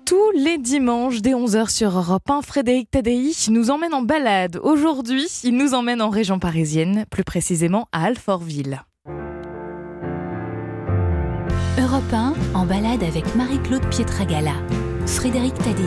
Tous les dimanches, dès 11h sur Europe 1, Frédéric Tadei nous emmène en balade. Aujourd'hui, il nous emmène en région parisienne, plus précisément à Alfortville. Europe 1, en balade avec Marie-Claude Pietragala. Frédéric Tadei.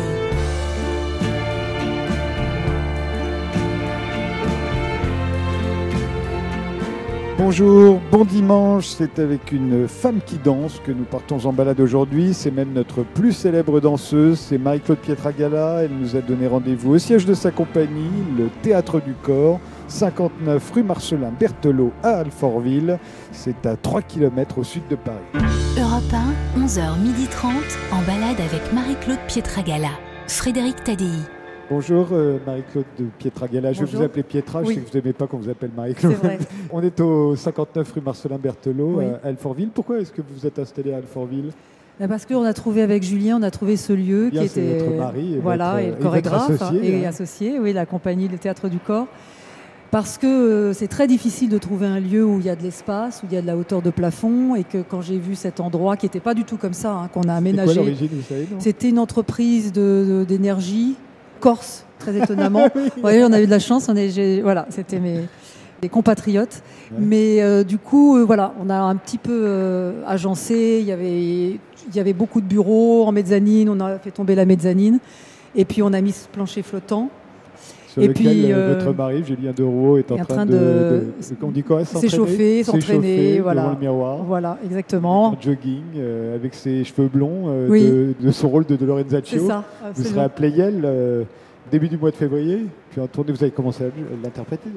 Bonjour, bon dimanche, c'est avec une femme qui danse que nous partons en balade aujourd'hui. C'est même notre plus célèbre danseuse, c'est Marie-Claude Pietragala. Elle nous a donné rendez-vous au siège de sa compagnie, le Théâtre du Corps, 59 rue Marcelin Berthelot à Alfortville. C'est à 3 km au sud de Paris. Europe 1, 11h30, en balade avec Marie-Claude Pietragala. Frédéric Tadei. Bonjour Marie-Claude Pietragala, je vais vous appeler Pietra, je sais que vous n'aimez pas qu'on vous appelle Marie-Claude. C'est vrai. On est au 59 rue Marcelin Berthelot à Alfortville. Pourquoi est-ce que vous vous êtes installé à Alfortville ? Parce qu'on a trouvé avec Julien, on a trouvé ce lieu qui était votre mari et et le chorégraphe associé, la compagnie Le Théâtre du Corps. Parce que c'est très difficile de trouver un lieu où il y a de l'espace, où il y a de la hauteur de plafond, et que quand j'ai vu cet endroit qui n'était pas du tout comme ça, qu'on a aménagé, quoi l'origine, vous savez, c'était une entreprise d'énergie corse, très étonnamment. Oui, on a eu de la chance, c'était mes compatriotes. Ouais. Mais du coup, on a un petit peu agencé, il y avait beaucoup de bureaux en mezzanine, on a fait tomber la mezzanine, et puis on a mis ce plancher flottant. Sur lequel votre mari, Julien Derouault, est en train de on dit quoi, s'entraîner, devant le miroir. Voilà, exactement. En jogging, avec ses cheveux blonds, de son rôle de Lorenzaccio. C'est ça, vous serez à Pleyel début du mois de février, puis en tournée, vous avez commencé à l'interpréter.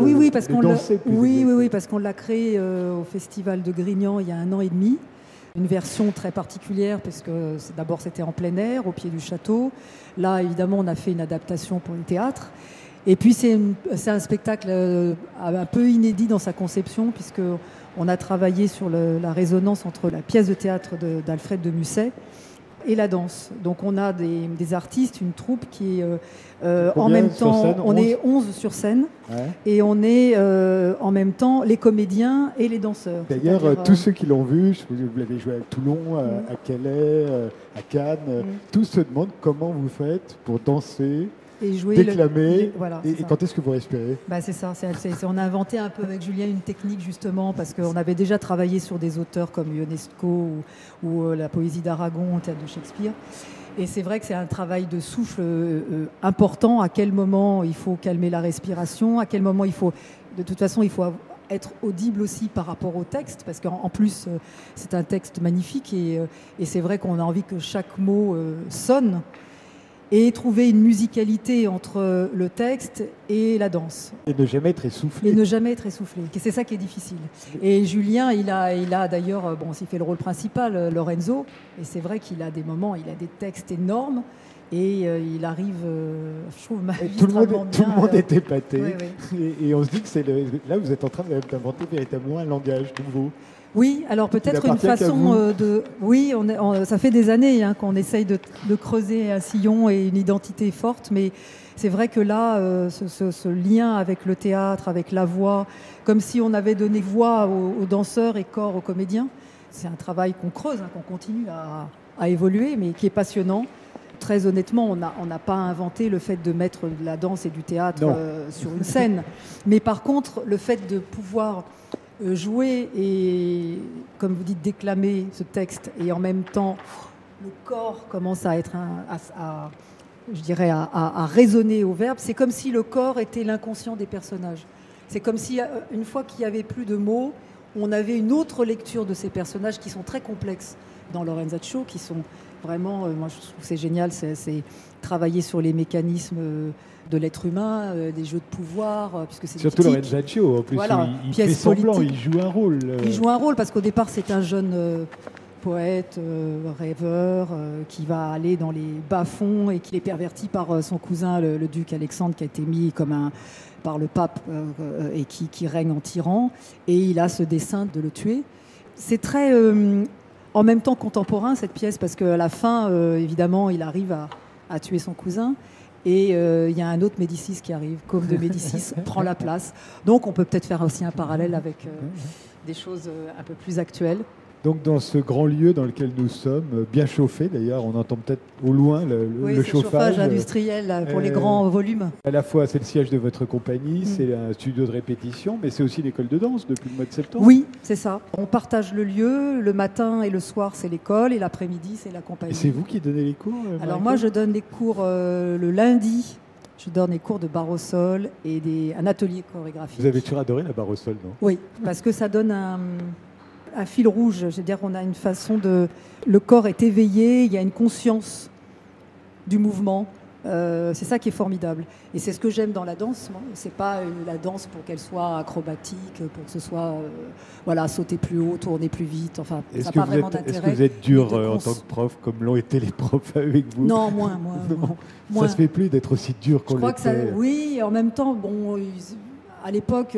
Parce qu'on l'a créé au Festival de Grignan il y a 1 an et demi. Une version très particulière, parce que d'abord c'était en plein air, au pied du château. Là, évidemment, on a fait une adaptation pour le théâtre. Et puis c'est un spectacle un peu inédit dans sa conception, puisqu'on a travaillé sur la résonance entre la pièce de théâtre d'Alfred de Musset et la danse. Donc on a des artistes, une troupe qui est en même temps, on est 11 sur scène, et on est en même temps les comédiens et les danseurs. D'ailleurs, tous ceux qui l'ont vu, vous l'avez joué à Toulon, à Calais, à Cannes, tous se demandent comment vous faites pour danser, et jouer, déclamer, et quand est-ce que vous respirez ? C'est ça, on a inventé un peu avec Julien une technique justement, parce qu'on avait déjà travaillé sur des auteurs comme Ionesco ou la poésie d'Aragon au théâtre de Shakespeare. Et c'est vrai que c'est un travail de souffle important, à quel moment il faut calmer la respiration, à quel moment il faut être audible aussi par rapport au texte, parce qu'en plus c'est un texte magnifique, et c'est vrai qu'on a envie que chaque mot sonne, et trouver une musicalité entre le texte et la danse. Et ne jamais être essoufflé. Et c'est ça qui est difficile. Et Julien, il a d'ailleurs, il fait le rôle principal, Lorenzo, et c'est vrai qu'il a des moments, il a des textes énormes, et il arrive, je trouve, magistralement bien. Tout le monde est épaté. Et on se dit que là, vous êtes en train d'inventer véritablement un langage nouveau. Oui, alors peut-être une façon de... Oui, ça fait des années qu'on essaye de creuser un sillon et une identité forte, mais c'est vrai que là, ce lien avec le théâtre, avec la voix, comme si on avait donné voix aux danseurs et corps aux comédiens, c'est un travail qu'on creuse, qu'on continue à évoluer, mais qui est passionnant. Très honnêtement, on n'a pas inventé le fait de mettre de la danse et du théâtre sur une scène, mais par contre, le fait de pouvoir jouer et, comme vous dites, déclamer ce texte, et en même temps le corps commence à être à résonner au verbe. C'est comme si le corps était l'inconscient des personnages. C'est comme si une fois qu'il n'y avait plus de mots, on avait une autre lecture de ces personnages qui sont très complexes dans Lorenzaccio, qui sont vraiment, moi je trouve que c'est génial, c'est travailler sur les mécanismes de l'être humain, des jeux de pouvoir, puisque c'est surtout Lorenzaccio, en plus, il fait semblant, il joue un rôle. Il joue un rôle, parce qu'au départ, c'est un jeune poète, rêveur, qui va aller dans les bas-fonds et qui est perverti par son cousin, le duc Alexandre, qui a été mis par le pape et qui règne en tyran, et il a ce dessein de le tuer. C'est très... en même temps contemporain, cette pièce, parce qu'à la fin, évidemment, il arrive à tuer son cousin. Et il y a un autre Médicis qui arrive, Côme de Médicis, prend la place. Donc on peut peut-être faire aussi un parallèle avec des choses un peu plus actuelles. Donc dans ce grand lieu dans lequel nous sommes, bien chauffé d'ailleurs, on entend peut-être au loin le chauffage industriel là, pour les grands volumes. À la fois c'est le siège de votre compagnie, c'est un studio de répétition, mais c'est aussi l'école de danse depuis le mois de septembre. Oui, c'est ça. On partage le lieu, le matin et le soir c'est l'école et l'après-midi c'est la compagnie. Et c'est vous qui donnez les cours Alors moi je donne les cours le lundi. Je donne des cours de barre au sol et un atelier chorégraphique. Vous avez toujours adoré la barre au sol, non? Oui, parce que ça donne un fil rouge. Je veux dire, on a une façon de... Le corps est éveillé, il y a une conscience du mouvement. C'est ça qui est formidable. Et c'est ce que j'aime dans la danse. C'est pas la danse pour qu'elle soit acrobatique, pour que ce soit sauter plus haut, tourner plus vite. Enfin, ça n'a pas vraiment d'intérêt. Est-ce que vous êtes dur en tant que prof, comme l'ont été les profs avec vous? Non, moins. Ça se fait plus d'être aussi dur qu'on l'était. Je crois que ça... Oui, en même temps, à l'époque,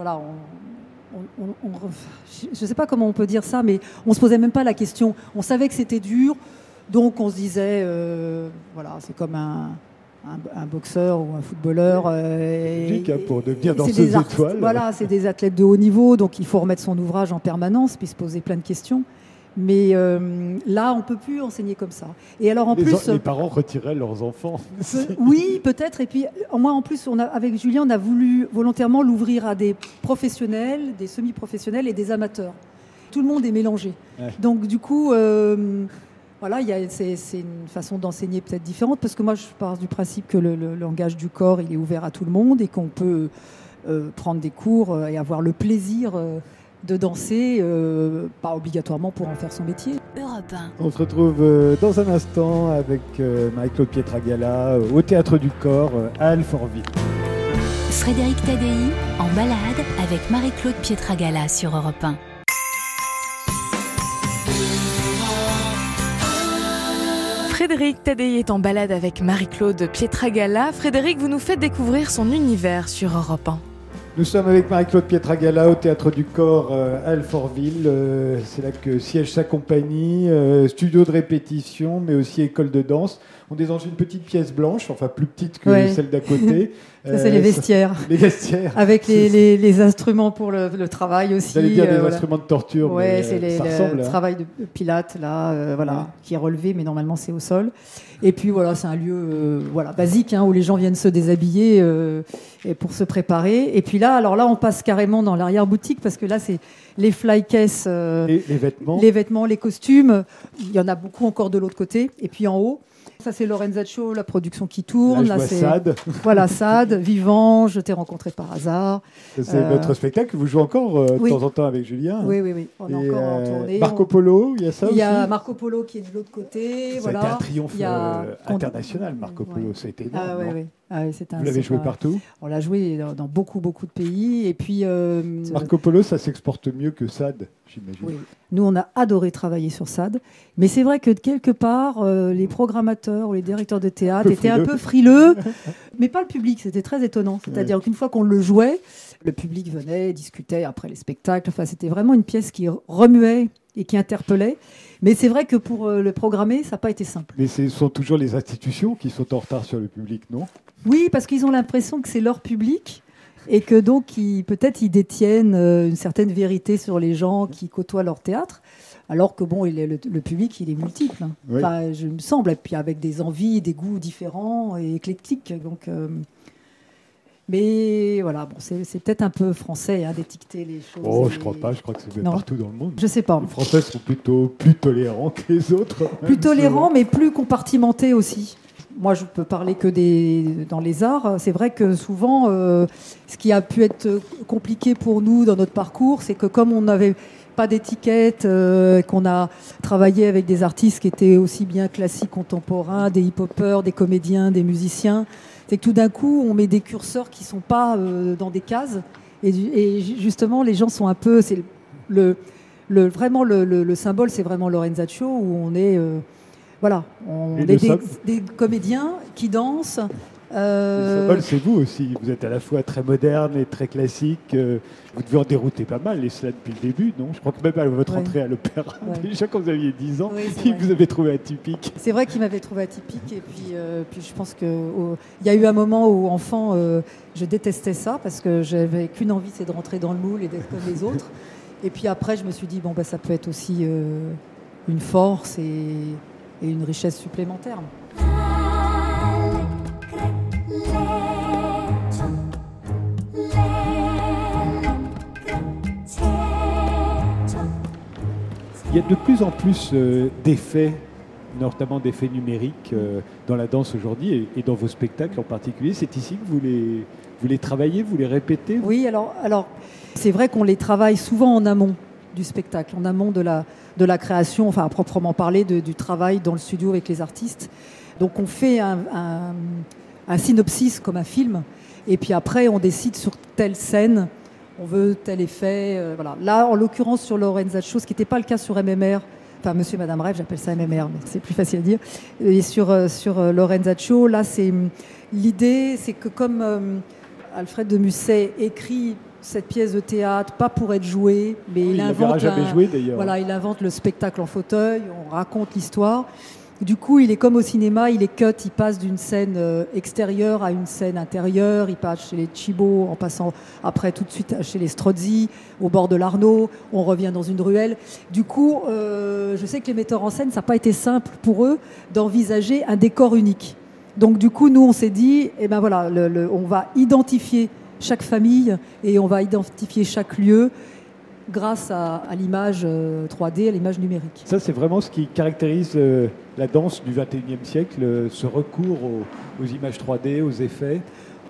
je ne sais pas comment on peut dire ça, mais on ne se posait même pas la question. On savait que c'était dur, donc on se disait, c'est comme un boxeur ou un footballeur. Pour devenir danseuse étoile. Voilà, c'est des athlètes de haut niveau, donc il faut remettre son ouvrage en permanence, puis se poser plein de questions. Mais là, on ne peut plus enseigner comme ça. Et alors, les parents retiraient leurs enfants. Oui, peut-être. Et puis, moi, en plus, avec Julien, on a voulu volontairement l'ouvrir à des professionnels, des semi-professionnels et des amateurs. Tout le monde est mélangé. Ouais. Donc, du coup, c'est une façon d'enseigner peut-être différente, parce que moi, je pars du principe que le langage du corps, il est ouvert à tout le monde et qu'on peut prendre des cours et avoir le plaisir de danser, pas obligatoirement pour en faire son métier. Europe 1. On se retrouve dans un instant avec Marie-Claude Pietragala au Théâtre du Corps à Alfortville. Frédéric Tadei en balade avec Marie-Claude Pietragala sur Europe 1. Frédéric Tadei est en balade avec Marie-Claude Pietragala. Frédéric, vous nous faites découvrir son univers sur Europe 1. Nous sommes avec Marie-Claude Pietragala au Théâtre du Corps à Alfortville. C'est là que siège sa compagnie, studio de répétition, mais aussi école de danse. On est dans une petite pièce blanche, enfin plus petite que celle d'à côté. Ça, c'est les vestiaires. Les vestiaires. Avec les instruments pour le travail aussi. Vous allez dire des instruments de torture. Oui, c'est le travail de pilates, qui est relevé, mais normalement c'est au sol. Et puis c'est un lieu basique où les gens viennent se déshabiller pour se préparer. Et puis là, on passe carrément dans l'arrière-boutique, parce que là, c'est les fly cases, les vêtements. Les vêtements, les costumes. Il y en a beaucoup encore de l'autre côté. Et puis en haut, ça c'est Lorenzaccio, la production qui tourne. Là c'est Sade. Voilà, Sade, Vivant, je t'ai rencontré par hasard. C'est votre spectacle que vous jouez encore de temps en temps avec Julien. Oui. On est encore en tournée. Marco Polo, il y a ça aussi. Il y a Marco Polo qui est de l'autre côté. Ça a été un triomphe international, Marco Polo. Ça a été énorme. Vous l'avez joué partout? On l'a joué dans beaucoup de pays. Et puis, Marco Polo, ça s'exporte mieux que Sade, j'imagine. Oui. Nous, on a adoré travailler sur Sade. Mais c'est vrai que quelque part, les programmateurs ou les directeurs de théâtre étaient un peu frileux. Mais pas le public, c'était très étonnant. C'est-à-dire qu'une fois qu'on le jouait, le public venait, discutait après les spectacles. Enfin, c'était vraiment une pièce qui remuait et qui interpellait. Mais c'est vrai que pour le programmer, ça n'a pas été simple. Mais ce sont toujours les institutions qui sont en retard sur le public, non? Oui, parce qu'ils ont l'impression que c'est leur public et que donc peut-être ils détiennent une certaine vérité sur les gens qui côtoient leur théâtre, alors que le public, il est multiple. Oui. Enfin, je me semble, et puis avec des envies, des goûts différents et éclectiques. Donc, mais voilà, c'est peut-être un peu français d'étiqueter les choses. Oh, je crois pas. Je crois que c'est partout dans le monde. Je sais pas. Les Français sont plutôt plus tolérants que les autres. Plus tolérants, mais plus compartimentés aussi. Moi, je peux parler que dans les arts. C'est vrai que souvent, ce qui a pu être compliqué pour nous dans notre parcours, c'est que comme on n'avait pas d'étiquette, qu'on a travaillé avec des artistes qui étaient aussi bien classiques, contemporains, des hip-hoppers, des comédiens, des musiciens, c'est que tout d'un coup, on met des curseurs qui ne sont pas dans des cases. Et justement, les gens sont un peu... C'est vraiment le symbole, c'est vraiment Lorenzaccio, où on est... on est des comédiens qui dansent. Le symbole, c'est vous aussi. Vous êtes à la fois très moderne et très classique. Vous devez en dérouter pas mal, les cela depuis le début, non? Je crois que même à votre entrée à l'opéra, déjà quand vous aviez 10 ans, vous avez trouvé atypique. C'est vrai qu'il m'avait trouvé atypique. Et puis je pense qu'il y a eu un moment où, enfant, je détestais ça parce que j'avais qu'une envie, c'est de rentrer dans le moule et d'être comme les autres. Et puis après, je me suis dit, ça peut être aussi une force et une richesse supplémentaire. Il y a de plus en plus d'effets, notamment d'effets numériques dans la danse aujourd'hui et dans vos spectacles en particulier. C'est ici que vous les travaillez, vous les répétez? Oui, alors c'est vrai qu'on les travaille souvent en amont du spectacle, en amont de la création, enfin à proprement parler du travail dans le studio avec les artistes. Donc on fait un synopsis comme un film et puis après on décide sur telle scène. On veut tel effet, voilà. Là, en l'occurrence, sur Lorenzaccio, ce qui n'était pas le cas sur MMR, enfin Monsieur et Madame Rêve, j'appelle ça MMR, mais c'est plus facile à dire. Et sur Lorenzaccio, là, l'idée, c'est que comme Alfred de Musset écrit cette pièce de théâtre, pas pour être jouée, mais il invente il invente le spectacle en fauteuil, on raconte l'histoire. Du coup, il est comme au cinéma, il est cut, il passe d'une scène extérieure à une scène intérieure, il passe chez les Chibo, en passant après tout de suite chez les Strozzi, au bord de l'Arno, on revient dans une ruelle. Du coup, je sais que les metteurs en scène, ça n'a pas été simple pour eux d'envisager un décor unique. Donc du coup, nous, on s'est dit, on va identifier chaque famille et on va identifier chaque lieu grâce à l'image 3D, à l'image numérique. Ça, c'est vraiment ce qui caractérise la danse du XXIe siècle, ce recours aux images 3D, aux effets.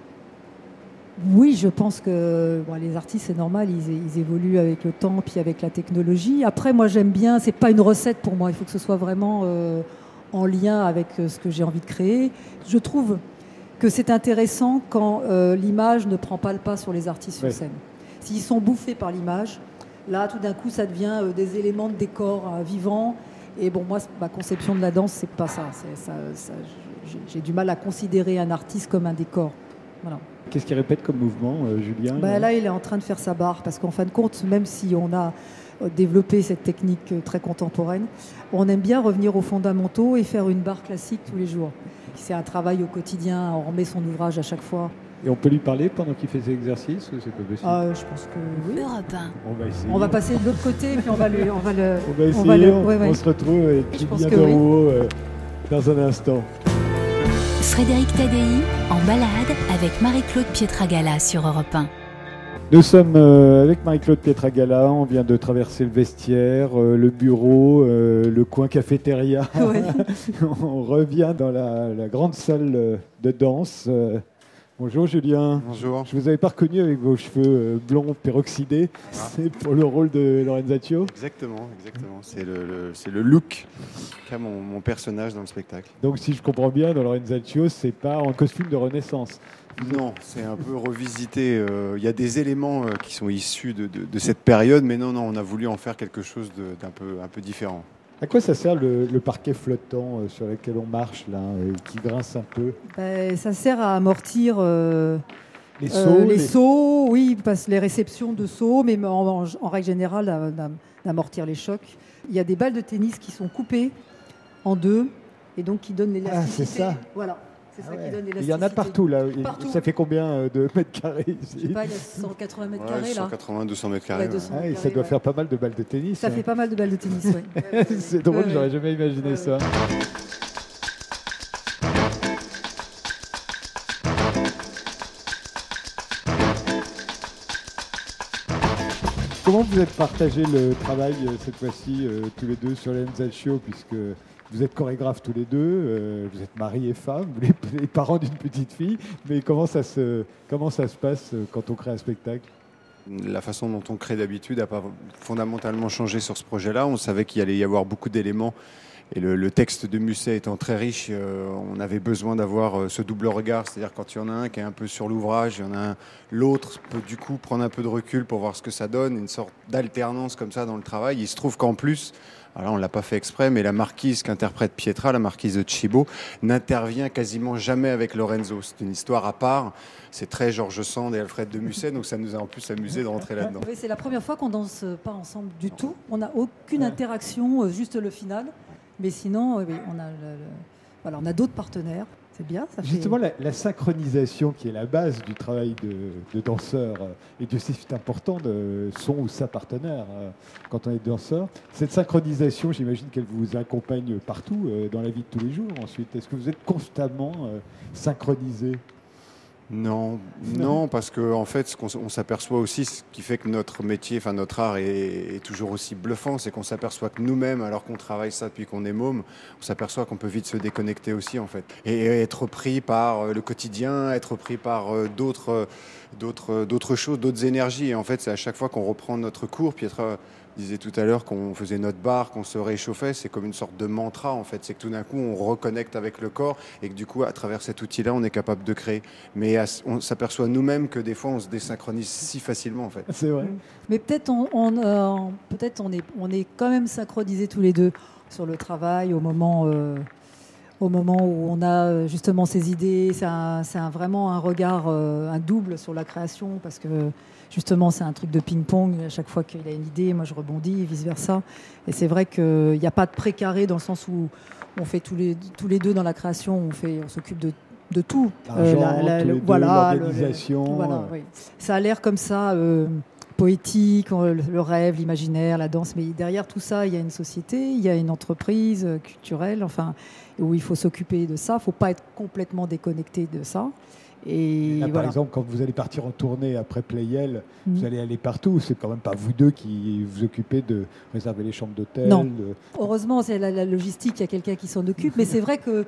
Oui, je pense que les artistes, c'est normal, ils évoluent avec le temps, puis avec la technologie. Après, moi, j'aime bien, c'est pas une recette pour moi, il faut que ce soit vraiment en lien avec ce que j'ai envie de créer. Je trouve que c'est intéressant quand l'image ne prend pas le pas sur les artistes sur scène. S'ils sont bouffés par l'image, là, tout d'un coup, ça devient des éléments de décor vivants. Et moi, ma conception de la danse, c'est pas ça. J'ai du mal à considérer un artiste comme un décor. Voilà. Qu'est-ce qu'il répète comme mouvement, Julien? Là, il est en train de faire sa barre. Parce qu'en fin de compte, même si on a développé cette technique très contemporaine, on aime bien revenir aux fondamentaux et faire une barre classique tous les jours. C'est un travail au quotidien. On remet son ouvrage à chaque fois. Et on peut lui parler pendant qu'il fait ses exercices ou c'est pas possible? Je pense que oui. On va essayer. On va passer de l'autre côté puis on va essayer. On se retrouve avec Julien Doroux dans un instant. Frédéric Tadei en balade avec Marie-Claude Pietragala sur Europe 1. Nous sommes avec Marie-Claude Pietragala, on vient de traverser le vestiaire, le bureau, le coin cafétéria. Ouais. On revient dans la grande salle de danse. Bonjour Julien. Bonjour. Je ne vous avais pas reconnu avec vos cheveux blonds peroxydés. Ah. C'est pour le rôle de Lorenzaccio? Exactement. C'est le look qu'a mon personnage dans le spectacle. Donc si je comprends bien, dans Lorenzaccio, c'est pas en costume de Renaissance? Non, c'est un peu revisité. Il y a des éléments qui sont issus de cette période, mais non, on a voulu en faire quelque chose d'un peu différent. À quoi ça sert le parquet flottant sur lequel on marche, là, qui grince un peu? Ça sert à amortir les sauts, oui, les réceptions de sauts, mais en règle générale, d'amortir les chocs. Il y a des balles de tennis qui sont coupées en deux et donc qui donnent l'élasticité. Ah, c'est ça. Voilà. C'est ça qui donne l'élasticité. Il y en a partout, là. Partout. Ça fait combien de mètres carrés ici? Je sais pas, il y a 180 mètres carrés, là. 180, 200 mètres carrés. Et ça doit faire pas mal de balles de tennis. Ça fait pas mal de balles de tennis, oui. C'est drôle, j'aurais jamais imaginé ça. Comment vous êtes partagé le travail cette fois-ci, tous les deux, sur Lorenzaccio, puisque vous êtes chorégraphes tous les deux, vous êtes mari et femme, vous êtes les parents d'une petite fille, mais comment ça se passe quand on crée un spectacle? La façon dont on crée d'habitude n'a pas fondamentalement changé sur ce projet-là. On savait qu'il allait y avoir beaucoup d'éléments. Et le texte de Musset étant très riche, on avait besoin d'avoir ce double regard. C'est-à-dire quand il y en a un qui est un peu sur l'ouvrage, il y en a l'autre peut du coup prendre un peu de recul pour voir ce que ça donne, une sorte d'alternance comme ça dans le travail. Il se trouve qu'en plus, alors on ne l'a pas fait exprès, mais la marquise qu'interprète Pietra, la marquise de Chibo, n'intervient quasiment jamais avec Lorenzo. C'est une histoire à part. C'est très Georges Sand et Alfred de Musset, donc ça nous a en plus amusé de rentrer là-dedans. Oui, c'est la première fois qu'on danse pas ensemble du tout. On n'a aucune interaction, juste le final. Mais sinon, oui, on a Voilà, on a d'autres partenaires. C'est bien. Justement, la synchronisation qui est la base du travail de danseur, et Dieu sait si c'est important de son ou sa partenaire quand on est danseur. Cette synchronisation, j'imagine qu'elle vous accompagne partout dans la vie de tous les jours ensuite. Est-ce que vous êtes constamment synchronisé ? Non, parce qu'en fait, on s'aperçoit aussi, ce qui fait que notre métier, enfin notre art est toujours aussi bluffant, c'est qu'on s'aperçoit que nous-mêmes, alors qu'on travaille ça depuis qu'on est môme, on s'aperçoit qu'on peut vite se déconnecter aussi en fait. Et être pris par le quotidien, être pris par d'autres choses, d'autres énergies. Et en fait, c'est à chaque fois qu'on reprend notre cours, Pietra disait tout à l'heure qu'on faisait notre barre, qu'on se réchauffait, c'est comme une sorte de mantra en fait. C'est que tout d'un coup, on reconnecte avec le corps et que du coup, à travers cet outil-là, on est capable de créer. Mais on s'aperçoit nous-mêmes que des fois, on se désynchronise si facilement en fait. C'est vrai. Mais peut-être on est quand même synchronisés tous les deux sur le travail au moment où on a justement ces idées. C'est vraiment un regard, un double sur la création parce que justement, c'est un truc de ping-pong. À chaque fois qu'il a une idée, moi je rebondis et vice-versa. Et c'est vrai qu'il n'y a pas de précaré dans le sens où on fait tous les deux dans la création, on s'occupe de tout. L'organisation. Oui. Ça a l'air comme ça, poétique, le rêve, l'imaginaire, la danse. Mais derrière tout ça, il y a une société, il y a une entreprise culturelle, enfin, où il faut s'occuper de ça. Il ne faut pas être complètement déconnecté de ça. Et là, par exemple, quand vous allez partir en tournée après Playel, vous allez aller partout. C'est quand même pas vous deux qui vous occupez de réserver les chambres d'hôtel. Non. Heureusement, c'est la logistique, il y a quelqu'un qui s'en occupe. Mais c'est vrai que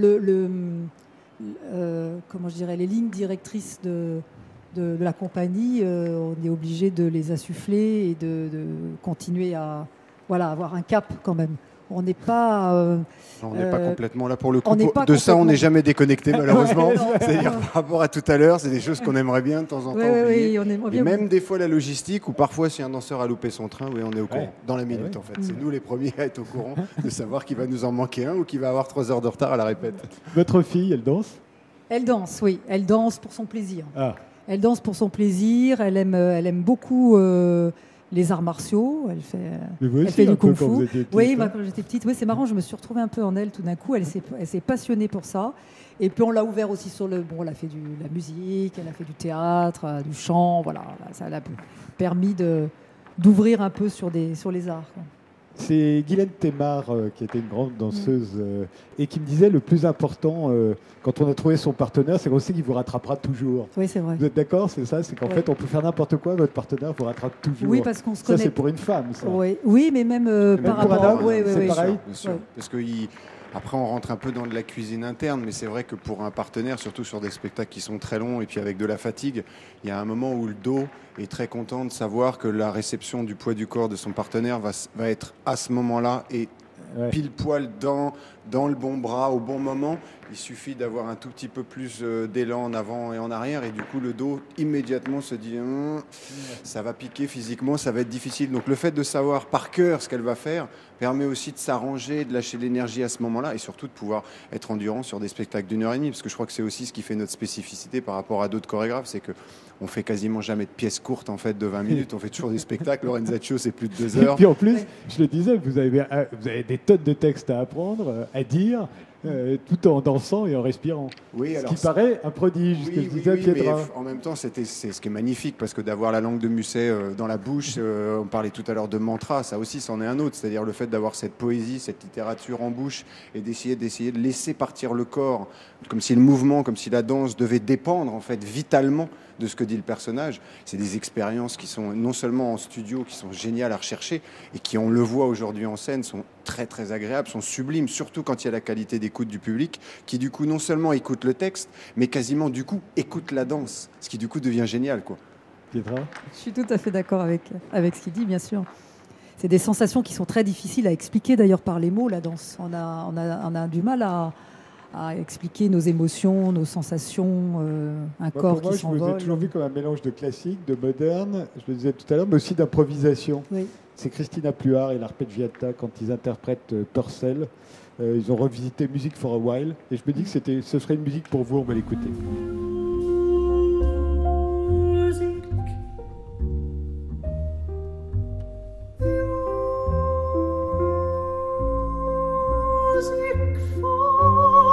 comment je dirais, les lignes directrices de la compagnie, on est obligé de les insuffler et de continuer à avoir un cap quand même. On n'est pas... on n'est pas complètement là pour le coup. On n'est jamais déconnecté malheureusement. C'est-à-dire par rapport à tout à l'heure, c'est des choses qu'on aimerait bien de temps en temps oublier. Et même des fois la logistique, ou parfois si un danseur a loupé son train, on est au courant. Dans la minute en fait. C'est nous les premiers à être au courant de savoir qu'il va nous en manquer un ou qu'il va avoir 3 heures de retard à la répète. Votre fille, elle danse ? Elle danse, oui. Elle danse pour son plaisir. Ah. Elle danse pour son plaisir. Elle aime beaucoup... les arts martiaux, elle fait du kung-fu. Oui, quand j'étais petite, c'est marrant, je me suis retrouvée un peu en elle tout d'un coup. Elle s'est passionnée pour ça. Et puis on l'a ouvert aussi sur elle a fait de la musique, elle a fait du théâtre, du chant, voilà. Ça l'a permis d'ouvrir un peu sur les arts. Quoi. C'est Guylaine Thémard qui était une grande danseuse et qui me disait le plus important quand on a trouvé son partenaire, c'est qu'on sait qu'il vous rattrapera toujours. Oui, c'est vrai. Vous êtes d'accord, c'est ça? C'est qu'en fait, on peut faire n'importe quoi, votre partenaire vous rattrape toujours. Oui, parce qu'on se connaît. Ça, c'est pour une femme, ça. Oui, mais même par rapport à un homme, c'est pareil. Bien sûr. Parce que après, on rentre un peu dans de la cuisine interne, mais c'est vrai que pour un partenaire, surtout sur des spectacles qui sont très longs et puis avec de la fatigue, il y a un moment où le dos est très content de savoir que la réception du poids du corps de son partenaire va être à ce moment-là et pile poil dans le bon bras au bon moment. Il suffit d'avoir un tout petit peu plus d'élan en avant et en arrière et du coup le dos immédiatement se dit ça va piquer physiquement, ça va être difficile. Donc le fait de savoir par cœur ce qu'elle va faire permet aussi de s'arranger, de lâcher l'énergie à ce moment-là et surtout de pouvoir être endurant sur des spectacles d'1h30 parce que je crois que c'est aussi ce qui fait notre spécificité par rapport à d'autres chorégraphes, c'est que on fait quasiment jamais de pièces courtes en fait de 20 minutes, on fait toujours des spectacles. Lorenzaccio c'est plus de 2 heures. Et puis en plus, je le disais, vous avez des tonnes de textes à apprendre, à dire. Tout en dansant et en respirant. Oui, alors, ce qui paraît un prodige, ce que je disais à Pietra. Mais en même temps, c'est ce qui est magnifique, parce que d'avoir la langue de Musset dans la bouche, on parlait tout à l'heure de mantra, ça aussi, c'en est un autre. C'est-à-dire le fait d'avoir cette poésie, cette littérature en bouche, et d'essayer de laisser partir le corps, comme si le mouvement, comme si la danse devait dépendre, en fait, vitalement de ce que dit le personnage. C'est des expériences qui sont non seulement en studio, qui sont géniales à rechercher, et qui, on le voit aujourd'hui en scène, sont très très agréables, sont sublimes, surtout quand il y a la qualité d'écoute du public, qui du coup non seulement écoute le texte, mais quasiment du coup écoute la danse, ce qui du coup devient génial, quoi. Pietra ? Je suis tout à fait d'accord avec ce qu'il dit, bien sûr. C'est des sensations qui sont très difficiles à expliquer d'ailleurs par les mots, la danse. On a du mal à expliquer nos émotions, nos sensations, un corps qui s'envole. Je vous ai toujours vu comme un mélange de classique, de moderne, je le disais tout à l'heure, mais aussi d'improvisation. Oui. C'est Christina Pluart et l'Arpeggiata quand ils interprètent Purcell. Ils ont revisité Music for a While et je me dis que ce serait une musique pour vous, on va l'écouter. Music for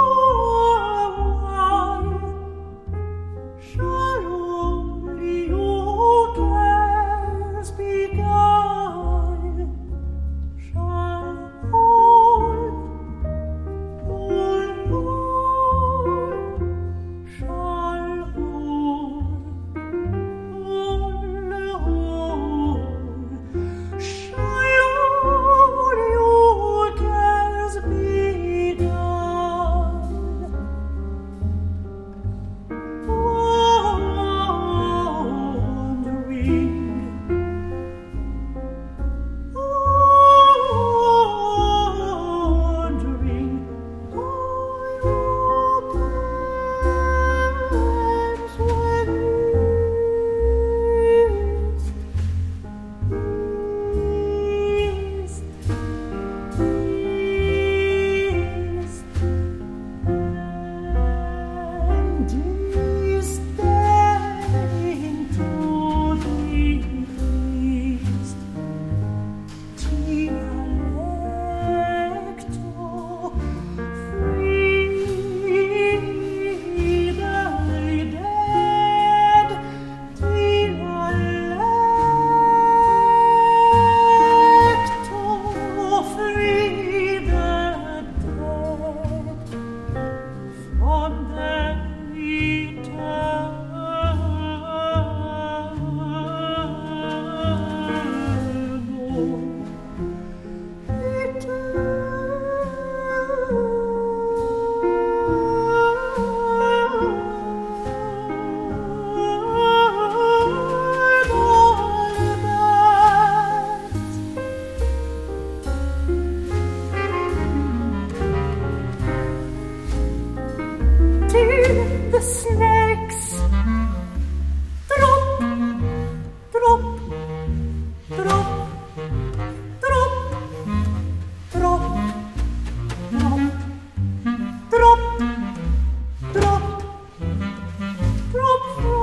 into the snakes. Drop, drop, drop, drop, drop, drop, drop, drop, drop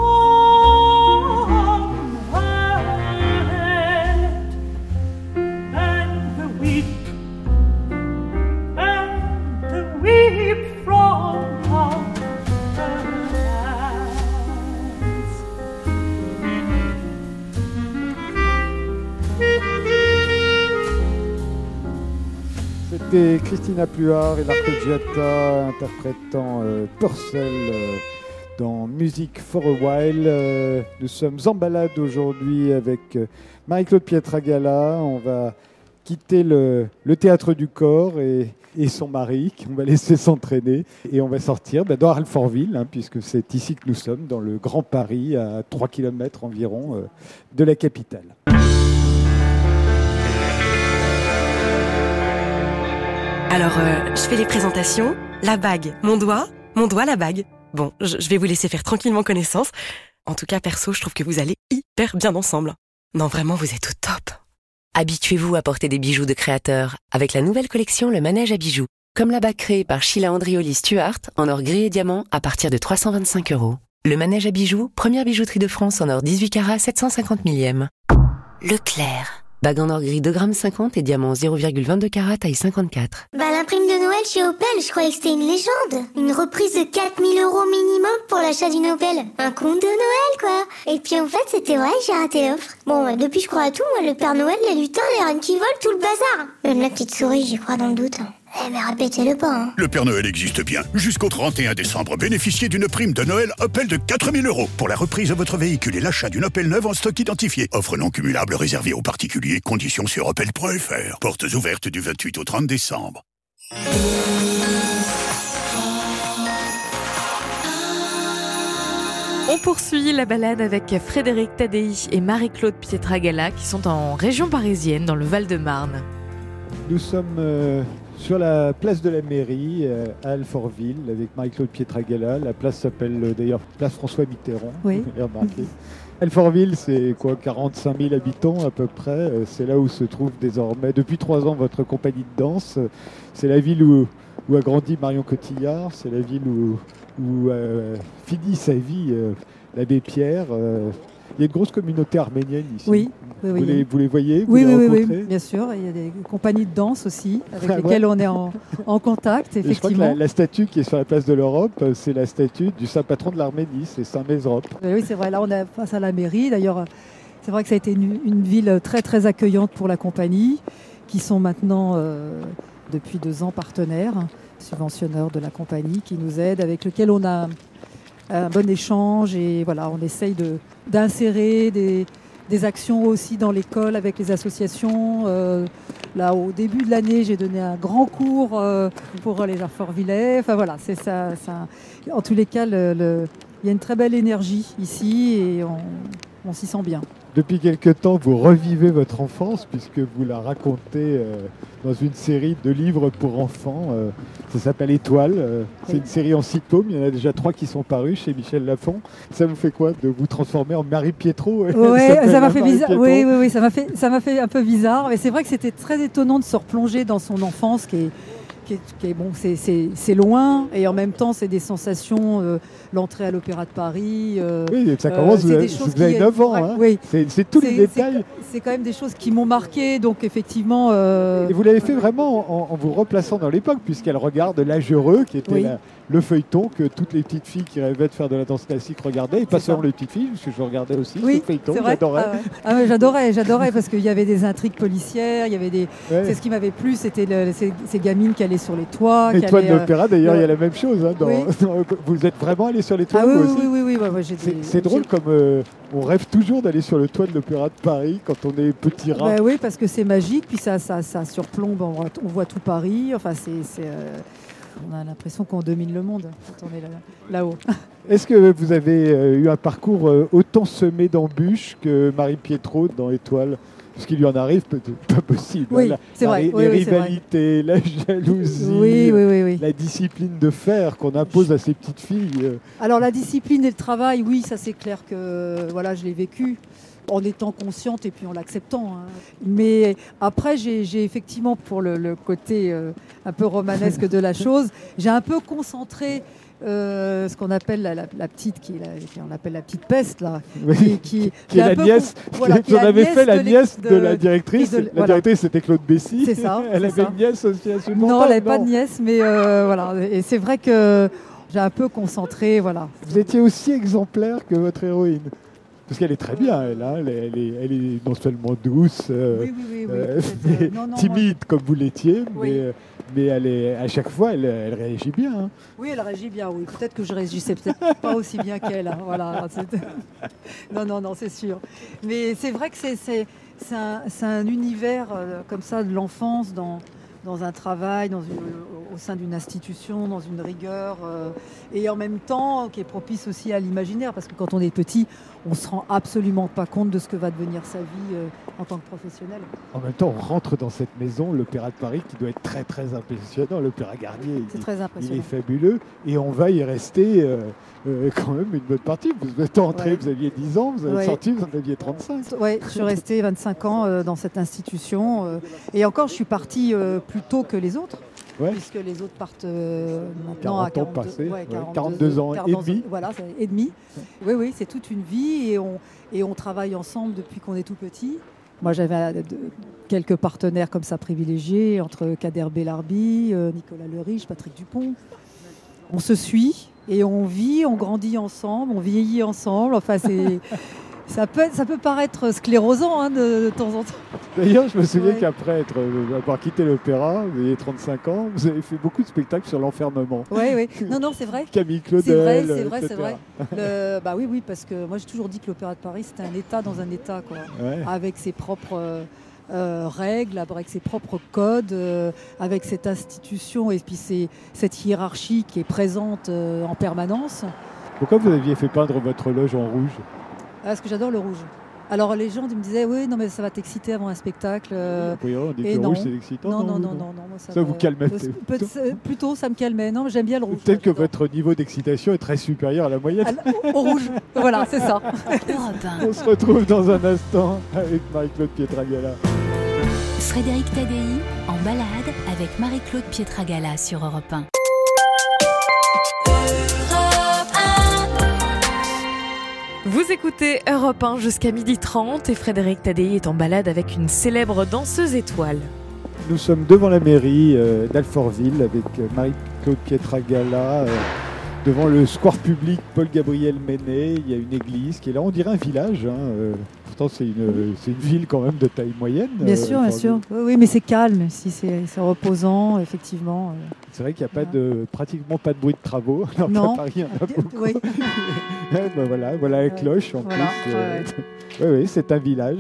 from her head, and the weep from her hands. C'était Christina Pluart et l'arpeggiata interprétant Purcell dans Music for a While. Nous sommes en balade aujourd'hui avec Marie-Claude Pietragala. On va quitter le théâtre du corps et son mari, qu'on va laisser s'entraîner. Et on va sortir dans Alfortville, puisque c'est ici que nous sommes, dans le Grand Paris, à 3 km environ de la capitale. Alors, je fais les présentations. La bague, mon doigt, la bague. Bon, je vais vous laisser faire tranquillement connaissance. En tout cas, perso, je trouve que vous allez hyper bien ensemble. Non, vraiment, vous êtes au top. Habituez-vous à porter des bijoux de créateurs avec la nouvelle collection Le Manège à bijoux. Comme la bague créée par Sheila Andrioli Stuart en or gris et diamant à partir de 325 €. Le Manège à bijoux, première bijouterie de France en or 18 carats 750 millième. Leclerc. Bague en or gris 2,50 g et diamant 0,22 carats taille 54. La prime de Noël chez Opel, je croyais que c'était une légende. Une reprise de 4 000 € minimum pour l'achat d'une Opel. Un conte de Noël, quoi. Et puis en fait, c'était vrai, j'ai raté l'offre. Bon, depuis je crois à tout, moi, le Père Noël, les lutins, les reines qui volent, tout le bazar. Même la petite souris, j'y crois dans le doute. Mais répétez-le pas. Le Père Noël existe bien. Jusqu'au 31 décembre, bénéficiez d'une prime de Noël Opel de 4 000 € pour la reprise de votre véhicule et l'achat d'une Opel neuve en stock identifié. Offre non cumulable réservée aux particuliers. Conditions sur opel.fr. Portes ouvertes du 28 au 30 décembre. On poursuit la balade avec Frédéric Tadei et Marie-Claude Pietragala qui sont en région parisienne, dans le Val-de-Marne. Nous sommes sur la place de la mairie à Alfortville avec Marie-Claude Pietragala. La place s'appelle d'ailleurs place François Mitterrand. Oui. Vous avez remarqué. Alfortville, c'est quoi, 45 000 habitants à peu près. C'est là où se trouve désormais, depuis 3 ans, votre compagnie de danse. C'est la ville où a grandi Marion Cotillard. C'est la ville où finit sa vie l'abbé Pierre. Il y a une grosse communauté arménienne ici. Oui. Vous les voyez, vous oui, les oui, rencontrez? bien sûr. Il y a des compagnies de danse aussi avec lesquelles on est en contact, effectivement. Et je crois que la statue qui est sur la place de l'Europe, c'est la statue du saint patron de l'Arménie, c'est Saint Mesrope. Oui, c'est vrai. Là, on est face à la mairie. D'ailleurs, c'est vrai que ça a été une ville très, très accueillante pour la compagnie, qui sont maintenant, depuis 2 ans, partenaires, subventionneurs de la compagnie, qui nous aident, avec lequel on a un bon échange. Et voilà, on essaye d'insérer des actions aussi dans l'école avec les associations. Là, au début de l'année, j'ai donné un grand cours pour les Alfortvillais. Enfin voilà, c'est ça. En tous les cas, il y a une très belle énergie ici et on s'y sent bien. Depuis quelque temps, vous revivez votre enfance puisque vous la racontez dans une série de livres pour enfants. Ça s'appelle Étoile. C'est une série en 6 tomes. Il y en a déjà 3 qui sont parus chez Michel Lafon. Ça vous fait quoi de vous transformer en Marie Pietro? Oui, ça m'a fait bizarre. Oui, ça m'a fait un peu bizarre. Mais c'est vrai que c'était très étonnant de se replonger dans son enfance qui est bon, c'est loin et en même temps c'est des sensations, l'entrée à l'Opéra de Paris. Oui, ça commence, vous avez 9 ans. Hein. Oui. C'est tous les détails. C'est quand même des choses qui m'ont marqué, donc effectivement... Et vous l'avez fait vraiment en vous replaçant dans l'époque, puisqu'elle regarde L'Âge heureux, qui était le feuilleton que toutes les petites filles qui rêvaient de faire de la danse classique regardaient, et pas seulement les petites filles, parce que je regardais aussi ce feuilleton, j'adorais. J'adorais parce qu'il y avait des intrigues policières, il y avait des... C'est ce qui m'avait plu, c'était ces gamines qui allaient sur les toits. Les toits de l'opéra, d'ailleurs, il y a la même chose. Hein, vous êtes vraiment allé sur les toits aussi? Oui. C'est drôle comme on rêve toujours d'aller sur le toit de l'Opéra de Paris quand on est petit rat. Oui, parce que c'est magique, puis ça surplombe, on voit tout Paris. Enfin, on a l'impression qu'on domine le monde quand on est là-haut. Est-ce que vous avez eu un parcours autant semé d'embûches que Marie Pietro dans Étoile? ce qui lui en arrive, pas possible. Oui, c'est vrai. Les rivalités, la jalousie, oui. la discipline de fer qu'on impose à ces petites filles. Alors la discipline et le travail, oui, ça c'est clair que voilà, je l'ai vécu en étant consciente et puis en l'acceptant. Hein. Mais après, j'ai effectivement, pour le côté un peu romanesque de la chose, j'ai un peu concentré ce qu'on appelle la petite, on appelle la petite peste, là. Oui, qui est la nièce. On avait fait la nièce de la directrice. La directrice, c'était Claude Bessy. C'est ça. Elle avait une nièce aussi à ce moment. Non, elle n'avait pas de nièce, mais voilà. Et c'est vrai que j'ai un peu concentré, voilà. Vous étiez aussi exemplaire que votre héroïne. Parce qu'elle est très bien, elle est non seulement douce, timide comme vous l'étiez, mais elle est, à chaque fois, elle réagit bien. Hein. Oui, elle réagit bien, oui. Peut-être que je réagissais peut-être pas aussi bien qu'elle. Hein, voilà. Non, c'est sûr. Mais c'est vrai que c'est un univers comme ça de l'enfance dans un travail, au sein d'une institution, dans une rigueur, et en même temps qui est propice aussi à l'imaginaire, parce que quand on est petit, on ne se rend absolument pas compte de ce que va devenir sa vie en tant que professionnel. En même temps, on rentre dans cette maison, l'Opéra de Paris, qui doit être très très impressionnant, l'Opéra Garnier. C'est très impressionnant. Il est fabuleux, et on va y rester quand même une bonne partie. Vous êtes entré, vous aviez 10 ans, vous êtes sorti, vous en aviez 35. Oui, je suis restée 25 ans dans cette institution, et encore, je suis partie plus tôt que les autres. Puisque les autres partent maintenant à 42 ans et demi. Voilà, et demi. Oui, c'est toute une vie et on travaille ensemble depuis qu'on est tout petit. Moi, j'avais quelques partenaires comme ça privilégiés, entre Kader Bellarbi, Nicolas Le Riche, Patrick Dupont. On se suit et on vit, on grandit ensemble, on vieillit ensemble. Enfin, ça peut paraître sclérosant de temps en temps. D'ailleurs, je me souviens qu'après avoir quitté l'opéra, vous avez 35 ans, vous avez fait beaucoup de spectacles sur l'enfermement. Oui. Non, c'est vrai. Camille Claudel, c'est vrai. Oui, parce que moi j'ai toujours dit que l'Opéra de Paris c'était un État dans un État, quoi, avec ses propres règles, avec ses propres codes, avec cette institution et puis cette hiérarchie qui est présente en permanence. Pourquoi vous aviez fait peindre votre loge en rouge ? Parce que j'adore le rouge. Alors les gens me disaient oui, non mais ça va t'exciter avant un spectacle. Oui, on dit que le rouge c'est excitant. Non. Moi, ça vous calmait plutôt, ça me calmait. Non, j'aime bien le rouge. Peut-être que votre niveau d'excitation est très supérieur à la moyenne. Au rouge, voilà, c'est ça. On se retrouve dans un instant avec Marie-Claude Pietragala. Frédéric Tadei en balade avec Marie-Claude Pietragala sur Europe 1. Vous écoutez Europe 1 jusqu'à 12h30 et Frédéric Tadei est en balade avec une célèbre danseuse étoile. Nous sommes devant la mairie d'Alfortville avec Marie-Claude Pietragala, devant le square public Paul-Gabriel Ménet. Il y a une église qui est là, on dirait un village. Pourtant, c'est une ville quand même de taille moyenne. Bien sûr. Oui, mais c'est calme, c'est reposant, effectivement. C'est vrai qu'il n'y a pratiquement pas de bruit de travaux. Alors non. À Paris, il y en a beaucoup. Oui. Voilà la cloche en plus. Oui, c'est un village.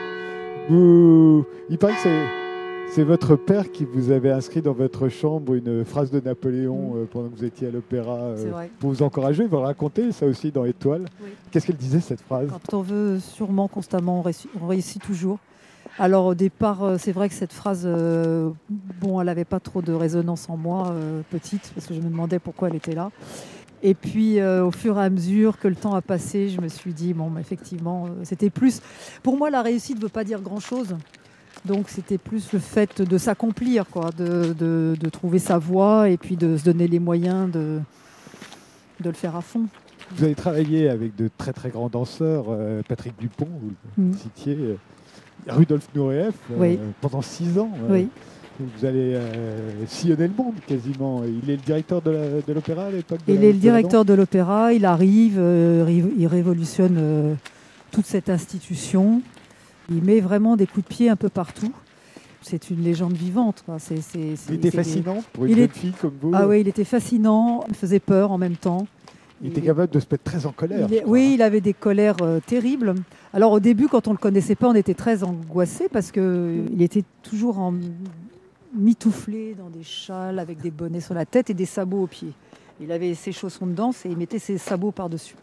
Il paraît que c'est votre père qui vous avait inscrit dans votre chambre une phrase de Napoléon pendant que vous étiez à l'opéra pour vous encourager. Vous racontez ça aussi dans Étoile. Oui. Qu'est-ce qu'elle disait cette phrase ? Quand on veut sûrement constamment, on réussit toujours. Alors au départ, c'est vrai que cette phrase, elle n'avait pas trop de résonance en moi, petite, parce que je me demandais pourquoi elle était là. Et puis au fur et à mesure que le temps a passé, je me suis dit, effectivement, c'était plus... Pour moi, la réussite ne veut pas dire grand-chose. Donc c'était plus le fait de s'accomplir, quoi, de trouver sa voie et puis de se donner les moyens de le faire à fond. Vous avez travaillé avec de très très grands danseurs, Patrick Dupont, vous le citiez, Rudolf Nureyev, pendant 6 ans. Oui. Vous allez sillonner le monde quasiment. Il est le directeur de l'opéra à l'époque. Il est le directeur de l'opéra, il arrive, il révolutionne toute cette institution. Il met vraiment des coups de pied un peu partout. C'est une légende vivante, quoi. Il était fascinant pour une jeune fille comme vous. Ah oui, il était fascinant, il faisait peur en même temps. Il était capable de se mettre très en colère. Oui, il avait des colères terribles. Alors au début, quand on ne le connaissait pas, on était très angoissés parce qu'il était toujours mitouflé dans des châles avec des bonnets sur la tête et des sabots aux pieds. Il avait ses chaussons de danse et il mettait ses sabots par-dessus.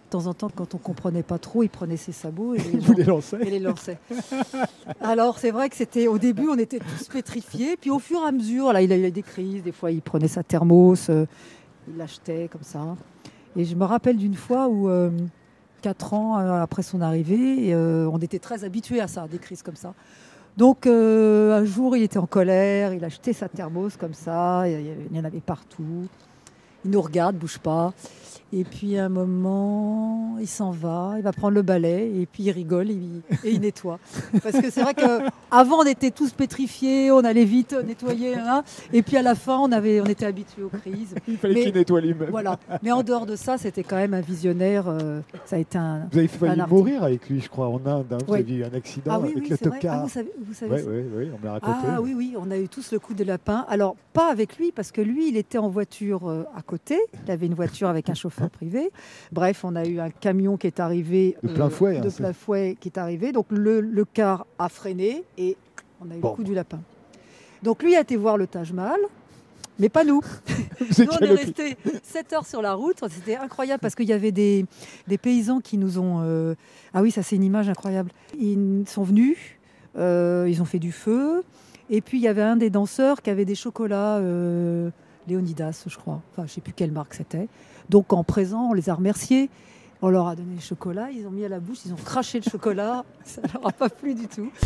temps en temps, quand on ne comprenait pas trop, il prenait ses sabots et Vous les lancez. les lançait. Alors c'est vrai que c'était au début, on était tous pétrifiés. Puis au fur et à mesure, là, il a eu des crises. Des fois, il prenait sa thermos, il l'achetait comme ça. Et je me rappelle d'une fois où, 4 ans après son arrivée, on était très habitués à ça, des crises comme ça. Donc un jour, il était en colère, il a jeté sa thermos comme ça, il y en avait partout. Il nous regarde, bouge pas. Et puis à un moment, il s'en va, il va prendre le balai et puis il rigole et il nettoie. Parce que c'est vrai qu'avant, on était tous pétrifiés, on allait vite nettoyer. Hein, et puis à la fin, on était habitués aux crises. Il fallait qu'il nettoie lui-même. Voilà. Mais en dehors de ça, c'était quand même un visionnaire. Ça a été un. Vous avez failli un mourir avec lui, je crois, en Inde. Hein. Vous Oui. avez eu un accident Ah oui, avec oui, l'autocar. vous savez ça. Oui, on me l'a raconté. Ah oui, on a eu tous le coup de lapin. Alors, pas avec lui, parce que lui, il était en voiture à côté. Il avait une voiture avec un chauffeur privé. Bref, on a eu un camion qui est arrivé. De plein fouet. De plein fouet qui est arrivé. Donc, le car a freiné et on a eu le coup du lapin. Donc, lui a été voir le Taj Mahal, mais pas nous. Nous, on est restés 7 heures sur la route. C'était incroyable parce qu'il y avait des paysans qui nous ont... Ah oui, ça, c'est une image incroyable. Ils sont venus, ils ont fait du feu. Et puis, il y avait un des danseurs qui avait des chocolats Léonidas, je crois. Enfin, je ne sais plus quelle marque c'était. Donc, en présent, on les a remerciés. On leur a donné le chocolat. Ils ont mis à la bouche. Ils ont craché le chocolat. Ça ne leur a pas plu du tout.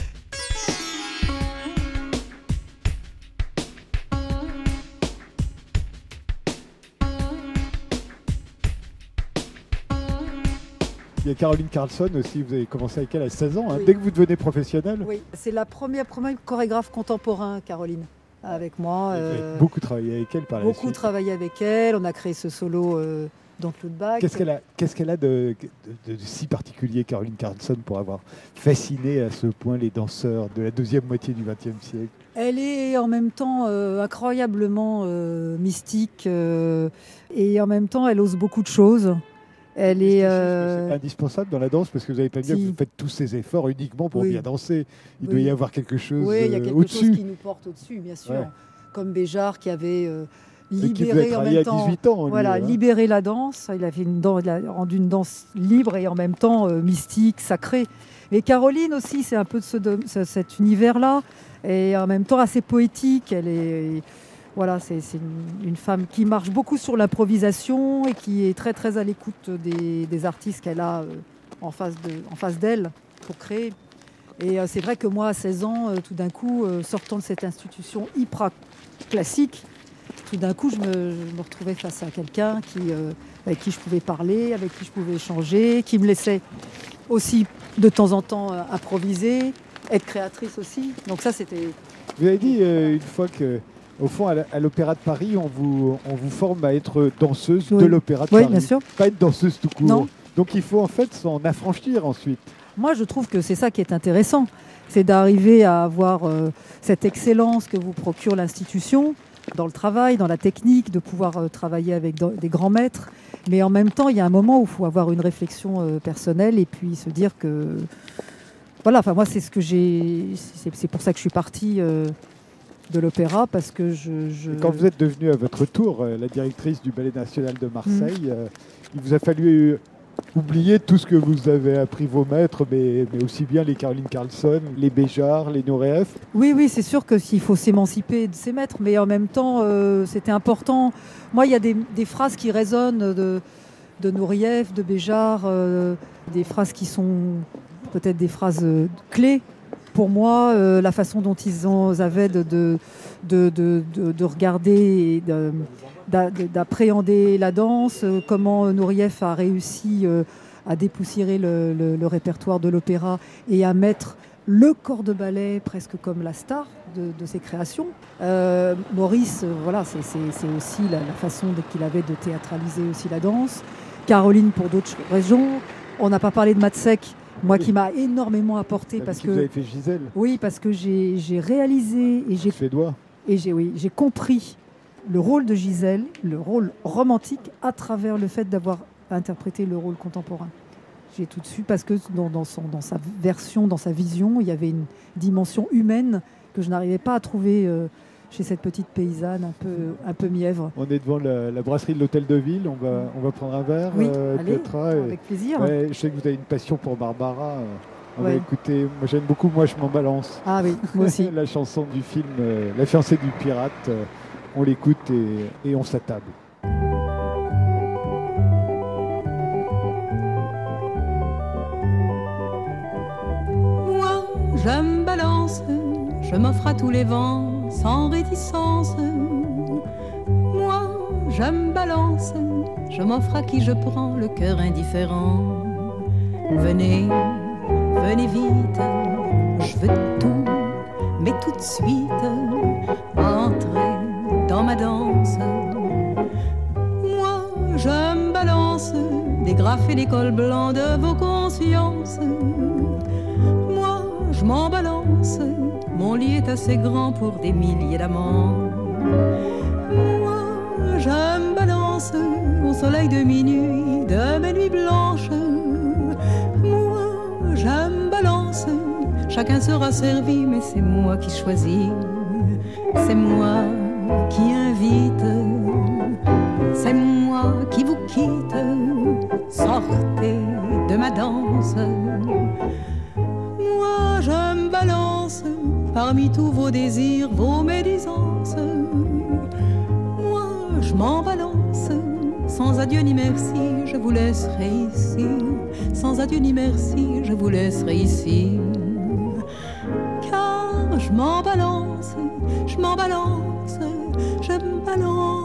Il y a Caroline Carlson aussi, vous avez commencé avec elle à 16 ans, hein, Oui. dès que vous devenez professionnelle. Oui, c'est la première chorégraphe contemporain, Caroline, avec moi. Vous avez beaucoup travaillé avec elle par la Beaucoup suite. travaillé avec elle. On a créé ce solo dans Claude Bach. Qu'est-ce qu'elle a de si particulier, Caroline Carlson, pour avoir fasciné à ce point les danseurs de la deuxième moitié du XXe siècle? Elle est en même temps incroyablement mystique et en même temps, elle ose beaucoup de choses. Elle est C'est indispensable dans la danse parce que vous avez pas dit que vous faites tous ces efforts uniquement pour bien danser. Il doit y avoir quelque chose au-dessus. Oui, il y a quelque chose qui nous porte au-dessus, bien sûr. Ouais. Comme Béjart qui avait libéré en même temps, 18 ans, voilà, libéré la danse. Il a rendu une danse libre et en même temps mystique, sacrée. Et Caroline aussi, c'est un peu de cet univers-là et en même temps assez poétique. Elle est Voilà, c'est une femme qui marche beaucoup sur l'improvisation et qui est très très à l'écoute des artistes qu'elle a en face d'elle pour créer. Et c'est vrai que moi, à 16 ans, tout d'un coup, sortant de cette institution hyper classique, tout d'un coup, je me retrouvais face à quelqu'un avec qui je pouvais parler, avec qui je pouvais échanger, qui me laissait aussi de temps en temps improviser, être créatrice aussi. Donc ça, c'était... Vous avez dit une fois que... Au fond, à l'Opéra de Paris, on vous forme à être danseuse de l'Opéra de Paris. Oui, bien sûr. Pas être danseuse tout court. Non. Donc il faut en fait s'en affranchir ensuite. Moi, je trouve que c'est ça qui est intéressant. C'est d'arriver à avoir cette excellence que vous procure l'institution dans le travail, dans la technique, de pouvoir travailler avec des grands maîtres. Mais en même temps, il y a un moment où il faut avoir une réflexion personnelle et puis se dire que... Voilà, enfin moi, c'est ce que j'ai... C'est pour ça que je suis partie... de l'opéra parce que Quand vous êtes devenue à votre tour la directrice du Ballet National de Marseille, il vous a fallu oublier tout ce que vous avez appris vos maîtres, mais aussi bien les Caroline Carlson, les Béjart, les Nureyev. Oui, c'est sûr que s'il faut s'émanciper de ses maîtres, mais en même temps, c'était important. Moi, il y a des phrases qui résonnent de Nureyev, de Béjart, des phrases qui sont peut-être des phrases clés. Pour moi, la façon dont ils avaient de regarder et d'appréhender la danse, comment Nureyev a réussi à dépoussiérer le répertoire de l'opéra et à mettre le corps de ballet presque comme la star de ses créations. Maurice, voilà, c'est aussi la façon qu'il avait de théâtraliser aussi la danse. Caroline pour d'autres raisons. On n'a pas parlé de Matsek. Moi qui m'a énormément apporté parce que vous avez fait Gisèle. Oui, parce que j'ai réalisé et j'ai compris le rôle de Gisèle, le rôle romantique à travers le fait d'avoir interprété le rôle contemporain. J'ai tout de suite parce que dans sa version, dans sa vision, il y avait une dimension humaine que je n'arrivais pas à trouver chez cette petite paysanne un peu mièvre. On est devant la brasserie de l'Hôtel de Ville. On va prendre un verre, Oui, allez, Pietra, avec plaisir. Ouais, je sais que vous avez une passion pour Barbara. On va Ouais. écouter. Moi, j'aime beaucoup. Moi, je m'en balance. Ah oui, moi aussi. La chanson du film La fiancée du pirate. On l'écoute et on s'attable. Moi, je me balance, je m'offre à tous les vents, sans réticence. Moi, je me balance, je m'offre à qui je prends le cœur indifférent. Venez, venez vite, je veux tout, mais tout de suite, entrez dans ma danse. Moi, je me balance, dégrafer les cols blancs de vos consciences. Moi, je m'en balance, mon lit est assez grand pour des milliers d'amants. Moi, je me balance au soleil de minuit, de mes nuits blanches. Moi, je me balance, chacun sera servi, mais c'est moi qui choisis. C'est moi qui invite, c'est moi qui vous quitte. Sortez de ma danse. Moi, je me balance parmi tous vos désirs, vos médisances. Moi, je m'en balance, sans adieu ni merci, je vous laisserai ici. Sans adieu ni merci, je vous laisserai ici. Car je m'en balance, je m'en balance, je me balance.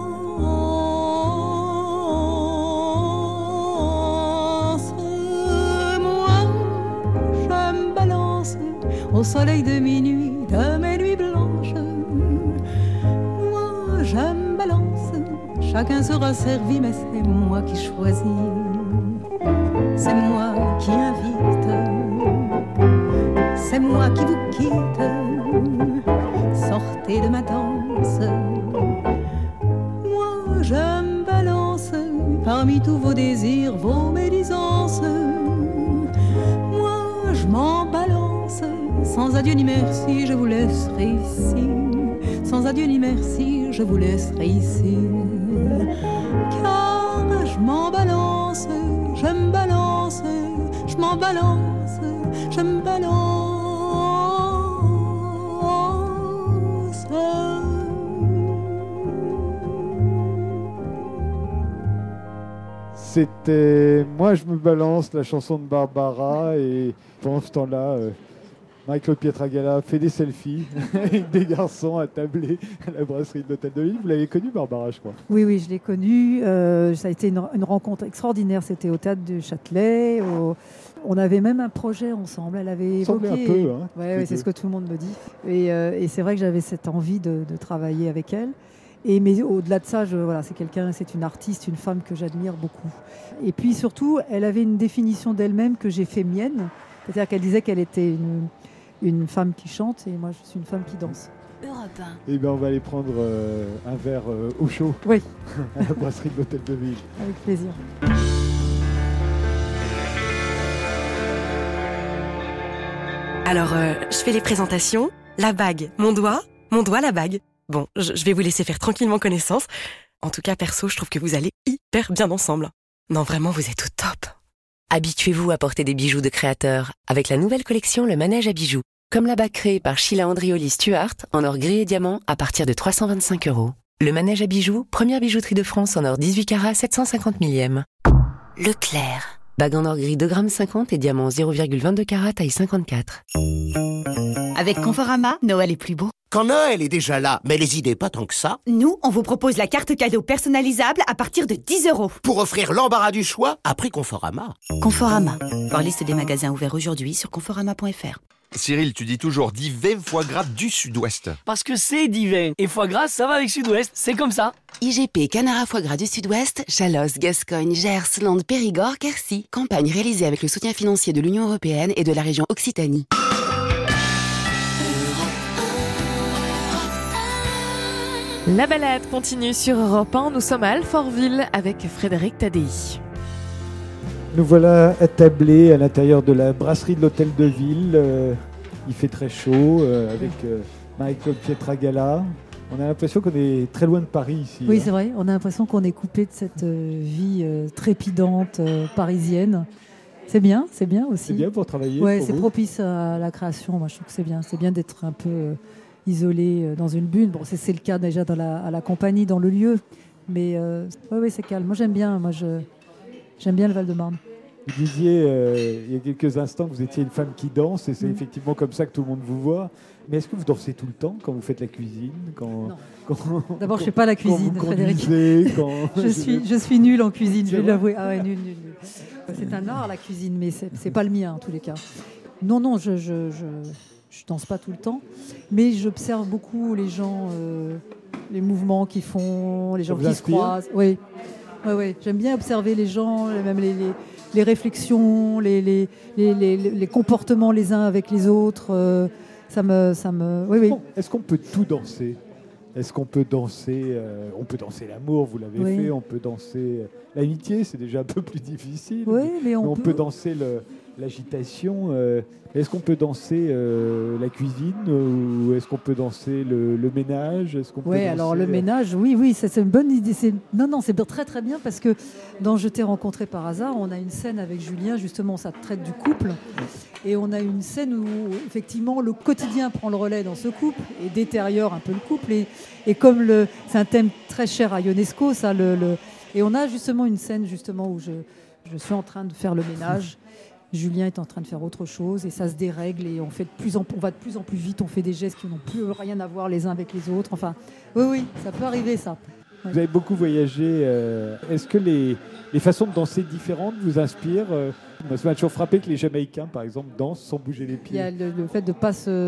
Moi, je me balance au soleil de minuit, de mes nuits blanches. Moi, je me balance, chacun sera servi, mais c'est moi qui choisis. C'est moi qui invite, c'est moi qui vous quitte. Sortez de ma danse. Moi, je me balance parmi tous vos désirs, vos médisances. Moi, je m'en balance. Sans adieu ni merci, je vous laisserai ici. Sans adieu ni merci, je vous laisserai ici. Car je m'en balance, je me balance, je m'en balance, je me balance. C'était Moi, je me balance, la chanson de Barbara. Et pendant ce temps-là, Marie-Claude Pietragala fait des selfies avec des garçons attablés à la brasserie de l'Hôtel de Ville. Vous l'avez connue, Barbara, je crois. Oui, je l'ai connue. Ça a été une rencontre extraordinaire. C'était au Théâtre du Châtelet. On avait même un projet ensemble. Elle avait évoqué... Un peu, hein, ouais, c'est ce que tout le monde me dit. Et c'est vrai que j'avais cette envie de travailler avec elle. Mais au-delà de ça, c'est une artiste, une femme que j'admire beaucoup. Et puis surtout, elle avait une définition d'elle-même que j'ai fait mienne. C'est-à-dire qu'elle disait qu'elle était une femme qui chante et moi je suis une femme qui danse. Europe 1. Eh bien, on va aller prendre un verre au chaud. Oui. À la brasserie de l'Hôtel de Ville. Avec plaisir. Alors, je fais les présentations. La bague, mon doigt, la bague. Bon, je vais vous laisser faire tranquillement connaissance. En tout cas, perso, je trouve que vous allez hyper bien ensemble. Non, vraiment, vous êtes au top. Habituez-vous à porter des bijoux de créateurs avec la nouvelle collection Le Manège à bijoux. Comme la bague créée par Sheila Andrioli Stuart en or gris et diamant à partir de 325 €. Le Manège à bijoux, première bijouterie de France en or 18 carats 750 millième. Leclerc. Bague en or gris 2,50 g et diamant 0,22 carats taille 54. Avec Conforama, Noël est plus beau. Quand Noël est déjà là, mais les idées pas tant que ça. Nous, on vous propose la carte cadeau personnalisable à partir de 10 €. Pour offrir l'embarras du choix à prix Conforama. Conforama. Voir liste des magasins ouverts aujourd'hui sur conforama.fr. Cyril, tu dis toujours Divin foie gras du Sud-Ouest. Parce que c'est divin. Et foie gras, ça va avec Sud-Ouest. C'est comme ça. IGP Canard à foie gras du Sud-Ouest, Chalosse, Gascogne, Gers, Landes, Périgord, Quercy. Campagne réalisée avec le soutien financier de l'Union européenne et de la région Occitanie. La balade continue sur Europe 1. Nous sommes à Alfortville avec Frédéric Tadei. Nous voilà attablés à l'intérieur de la brasserie de l'Hôtel de Ville. Il fait très chaud avec Marie-Claude Pietragala. On a l'impression qu'on est très loin de Paris ici. Oui, c'est vrai. On a l'impression qu'on est coupé de cette vie trépidante parisienne. C'est bien aussi. C'est bien pour travailler. Ouais, pour c'est vous. propice à la création. Moi, je trouve que c'est bien. C'est bien d'être un peu isolé dans une bulle. Bon, c'est le cas déjà à la compagnie, dans le lieu. Mais oui, c'est calme. Moi, j'aime bien. J'aime bien le Val-de-Marne. Vous disiez il y a quelques instants que vous étiez une femme qui danse et c'est effectivement comme ça que tout le monde vous voit. Mais est-ce que vous dansez tout le temps quand vous faites la cuisine Non. D'abord, je ne fais pas la cuisine, quand vous Frédéric. Je suis nulle en cuisine, je vais l'avouer. Ah ouais, nul. C'est un art, la cuisine, mais ce n'est pas le mien en tous les cas. Non, je danse pas tout le temps, mais j'observe beaucoup les gens, les mouvements qu'ils font, les gens qui se croisent. Oui. J'aime bien observer les gens, même les réflexions, les comportements les uns avec les autres. Oui. Est-ce qu'on peut tout danser ? Est-ce qu'on peut danser on peut danser l'amour, vous l'avez fait. On peut danser l'amitié, c'est déjà un peu plus difficile. Oui, mais on peut danser l'agitation. Est-ce qu'on peut danser la cuisine ou est-ce qu'on peut danser le ménage ? Oui, alors le ménage, oui, c'est une bonne idée. Non, c'est très très bien parce que dans Je t'ai rencontré par hasard, on a une scène avec Julien, justement, ça traite du couple. Et on a une scène où, effectivement, le quotidien prend le relais dans ce couple et détériore un peu le couple. Et comme c'est un thème très cher à Ionesco, ça, et on a justement une scène où je suis en train de faire le ménage. Julien est en train de faire autre chose et ça se dérègle et on va de plus en plus vite, on fait des gestes qui n'ont plus rien à voir les uns avec les autres. Enfin, oui, ça peut arriver, ça. Ouais. Vous avez beaucoup voyagé. Est-ce que les façons de danser différentes vous inspirent ? Moi, ça m'a toujours frappé que les Jamaïcains, par exemple, dansent sans bouger les pieds. Il y a le fait de ne pas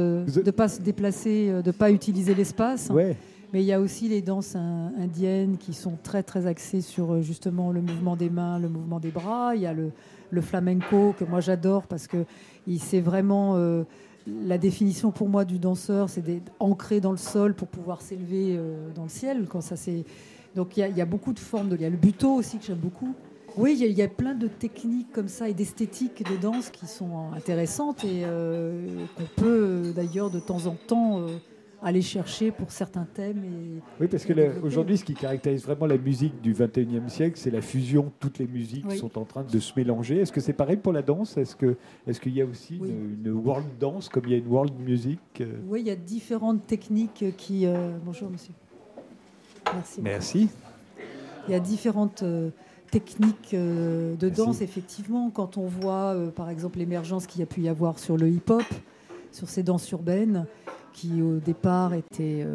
se déplacer, de ne pas utiliser l'espace. Ouais. Mais il y a aussi les danses indiennes qui sont très, très axées sur justement le mouvement des mains, le mouvement des bras. Il y a le flamenco que moi j'adore parce que c'est vraiment la définition pour moi du danseur, c'est d'être ancré dans le sol pour pouvoir s'élever dans le ciel. Donc il y a beaucoup de formes. Il y a le buto aussi que j'aime beaucoup. Oui, il y a plein de techniques comme ça et d'esthétiques de danse qui sont intéressantes et qu'on peut d'ailleurs de temps en temps aller chercher pour certains thèmes. Oui, parce qu'aujourd'hui, ce qui caractérise vraiment la musique du 21e siècle, c'est la fusion. Toutes les musiques sont en train de se mélanger. Est-ce que c'est pareil pour la danse ? Est-ce qu'il y a aussi une world dance comme il y a une world music ? Oui, il y a différentes techniques qui... Bonjour, monsieur. Merci. Il y a différentes techniques de danse, effectivement. Quand on voit, par exemple, l'émergence qu'il y a pu y avoir sur le hip-hop, sur ces danses urbaines, qui au départ était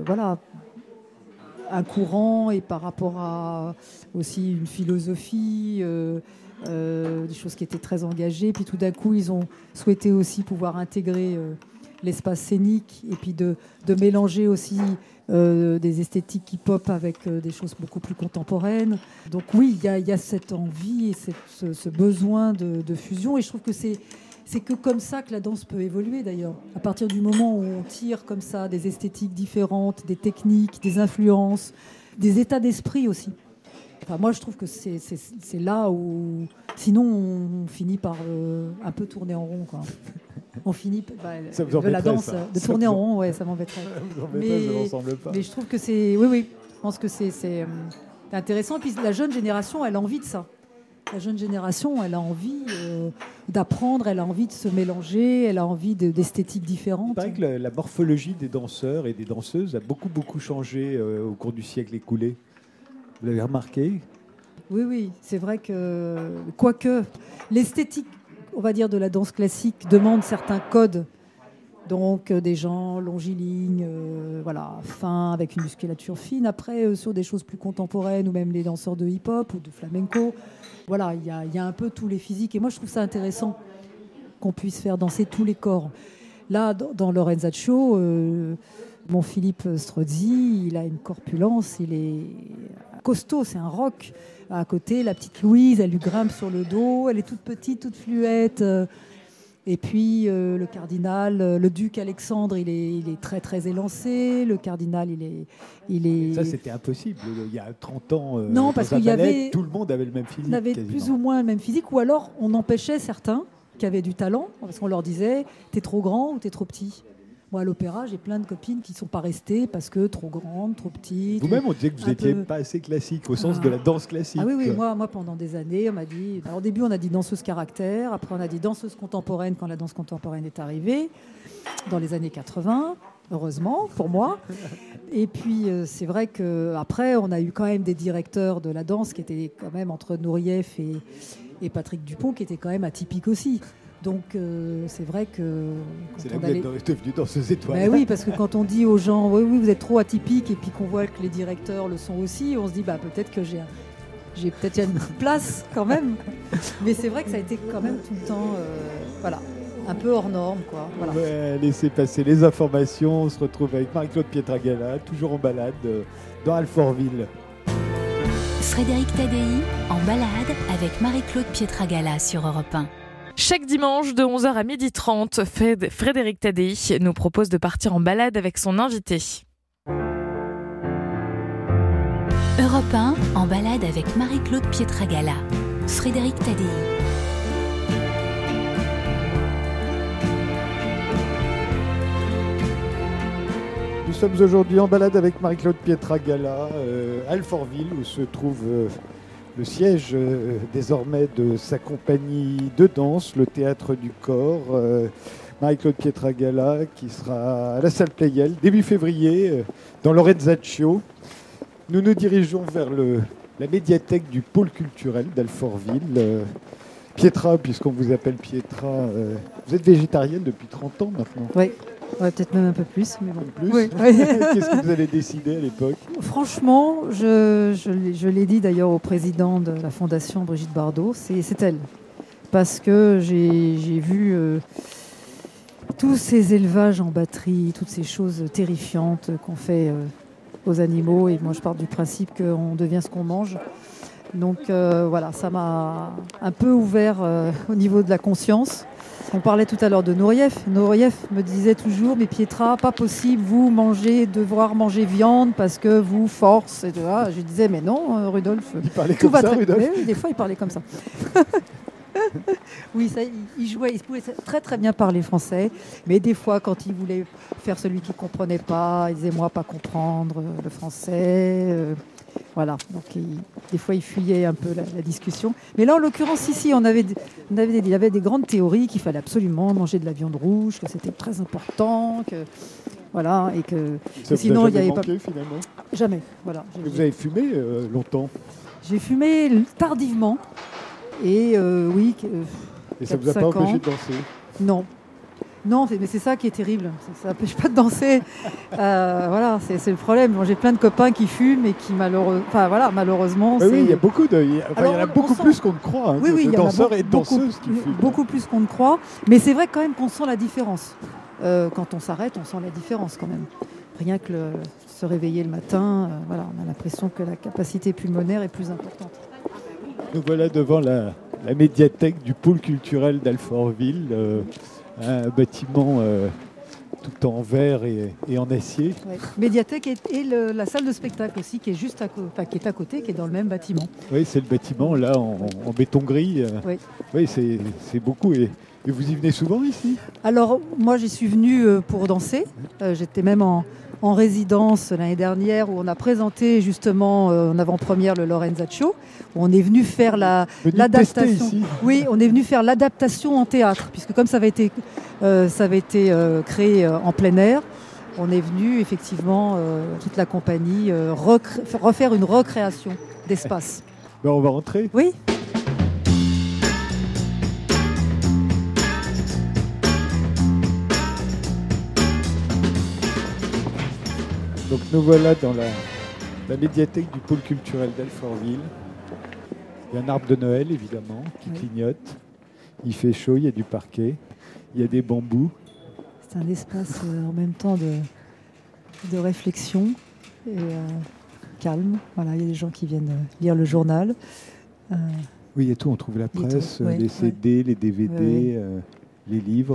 un courant et par rapport à aussi une philosophie, des choses qui étaient très engagées. Puis tout d'un coup, ils ont souhaité aussi pouvoir intégrer l'espace scénique et puis de mélanger aussi des esthétiques hip-hop avec des choses beaucoup plus contemporaines. Donc oui, il y a cette envie et ce besoin de fusion et je trouve que c'est que comme ça que la danse peut évoluer d'ailleurs. À partir du moment où on tire comme ça des esthétiques différentes, des techniques, des influences, des états d'esprit aussi. Enfin, moi, je trouve que c'est là où... Sinon, on finit par un peu tourner en rond, quoi. On finit de la danse, ça. De tourner en rond, ouais, ça m'embêterait. Mais je trouve que c'est... Oui, je pense que c'est intéressant. Et puis la jeune génération, elle a envie de ça. La jeune génération, elle a envie d'apprendre, elle a envie de se mélanger, elle a envie d'esthétiques différentes. Il paraît que la morphologie des danseurs et des danseuses a beaucoup changé au cours du siècle écoulé. Vous l'avez remarqué ? Oui, c'est vrai que, quoique, l'esthétique, on va dire, de la danse classique demande certains codes. Donc, des gens longilignes, fins, avec une musculature fine. Après, sur des choses plus contemporaines, ou même les danseurs de hip-hop ou de flamenco, voilà, il y a un peu tous les physiques. Et moi, je trouve ça intéressant qu'on puisse faire danser tous les corps. Là, dans Lorenzaccio, mon Philippe Strozzi, il a une corpulence, il est costaud, c'est un rock. À côté, la petite Louise, elle lui grimpe sur le dos, elle est toute petite, toute fluette. Et puis le cardinal, le duc Alexandre, il est très très élancé. Le cardinal, il est... Ça, c'était impossible. Il y a 30 ans, non, parce qu'il y avait... tout le monde avait le même physique. On avait plus ou moins le même physique, ou alors on empêchait certains qui avaient du talent, parce qu'on leur disait, t'es trop grand ou t'es trop petit. Moi, à l'opéra, j'ai plein de copines qui ne sont pas restées parce que trop grandes, trop petites. Vous-même, on disait que vous n'étiez pas assez classique, au sens de la danse classique. Ah oui, moi, pendant des années, on m'a dit... Alors, au début, on a dit danseuse caractère. Après, on a dit danseuse contemporaine quand la danse contemporaine est arrivée, dans les années 80, heureusement, pour moi. Et puis, c'est vrai qu'après, on a eu quand même des directeurs de la danse qui étaient quand même entre Nourieff et Patrick Dupont, qui étaient quand même atypiques aussi. Donc, c'est vrai que... C'est là que vous êtes devenue danseuse étoile. Ben oui, parce que quand on dit aux gens, oui, vous êtes trop atypiques, et puis qu'on voit que les directeurs le sont aussi, on se dit, peut-être que j'ai peut-être une place quand même. Mais c'est vrai que ça a été quand même tout le temps, un peu hors norme, quoi. Voilà. Ouais, laissez passer les informations. On se retrouve avec Marie-Claude Pietragala, toujours en balade dans Alfortville. Frédéric Tadei en balade avec Marie-Claude Pietragala sur Europe 1. Chaque dimanche de 11h à 12h30, Frédéric Tadei nous propose de partir en balade avec son invité. Europe 1 en balade avec Marie-Claude Pietragala. Frédéric Tadei. Nous sommes aujourd'hui en balade avec Marie-Claude Pietragala, Alfortville, où se trouve le siège désormais de sa compagnie de danse, le Théâtre du Corps. Marie-Claude Pietragala qui sera à la salle Pleyel début février dans Lorenzaccio. Nous nous dirigeons vers la médiathèque du pôle culturel d'Alfortville. Pietra, puisqu'on vous appelle Pietra, vous êtes végétarienne depuis 30 ans maintenant. Oui. Ouais, peut-être même un peu plus. Mais bon. Plus. Oui. Qu'est-ce que vous avez décidé à l'époque ? Franchement, je l'ai dit d'ailleurs au président de la fondation, Brigitte Bardot, c'est elle. Parce que j'ai vu tous ces élevages en batterie, toutes ces choses terrifiantes qu'on fait aux animaux. Et moi, je pars du principe qu'on devient ce qu'on mange. Donc voilà, ça m'a un peu ouvert au niveau de la conscience. On parlait tout à l'heure de Nourieff. Nourieff me disait toujours, mais Pietra, pas possible, vous devoir manger viande parce que vous force. Et je lui disais, mais non, Rudolf. Il parlait comme ça, Rudolf. Oui, des fois, il parlait comme ça. Oui, ça, il pouvait très très bien parler français, mais des fois, quand il voulait faire celui qui ne comprenait pas, il disait, moi, pas comprendre le français. Voilà, donc des fois il fuyait un peu la discussion. Mais là, en l'occurrence, ici, il y avait des grandes théories qu'il fallait absolument manger de la viande rouge, que c'était très important, que voilà, et que sinon il n'y avait pas. Finalement. Jamais, voilà. Vous avez fumé longtemps ? J'ai fumé tardivement, et oui. Et ça ne vous a pas empêché de danser ? Non. Non, mais c'est ça qui est terrible. Ça n'empêche pas de danser. Voilà, c'est le problème. Moi, j'ai plein de copains qui fument et qui malheureusement. Oui, il y a beaucoup il y en a beaucoup plus qu'on ne croit. Oui, de danseurs et de danseuses qui fument. Beaucoup plus qu'on ne croit. Mais c'est vrai quand même qu'on sent la différence. Quand on s'arrête, on sent la différence quand même. Rien que se réveiller le matin, voilà, on a l'impression que la capacité pulmonaire est plus importante. Nous voilà devant la médiathèque du pôle culturel d'Alfortville. Un bâtiment tout en verre et en acier. Ouais. Médiathèque et la salle de spectacle aussi, qui est juste qui est à côté, qui est dans le même bâtiment. Oui, c'est le bâtiment là en béton gris. Oui, oui c'est beaucoup. Et vous y venez souvent ici ? Alors, moi, j'y suis venue pour danser. J'étais même en résidence l'année dernière où on a présenté justement en avant-première le Lorenzaccio. On est venu faire l'adaptation. Oui, on est venu faire l'adaptation en théâtre, puisque comme ça avait été créé en plein air, on est venu effectivement toute la compagnie refaire une recréation d'espace. Ben, on va rentrer. Oui. Donc nous voilà dans la médiathèque du pôle culturel d'Alfortville. Il y a un arbre de Noël évidemment qui clignote. Il fait chaud, il y a du parquet, il y a des bambous. C'est un espace en même temps de réflexion et calme. Voilà, il y a des gens qui viennent lire le journal. Oui, il y a tout, on trouve la presse, les CD, les DVD, les livres.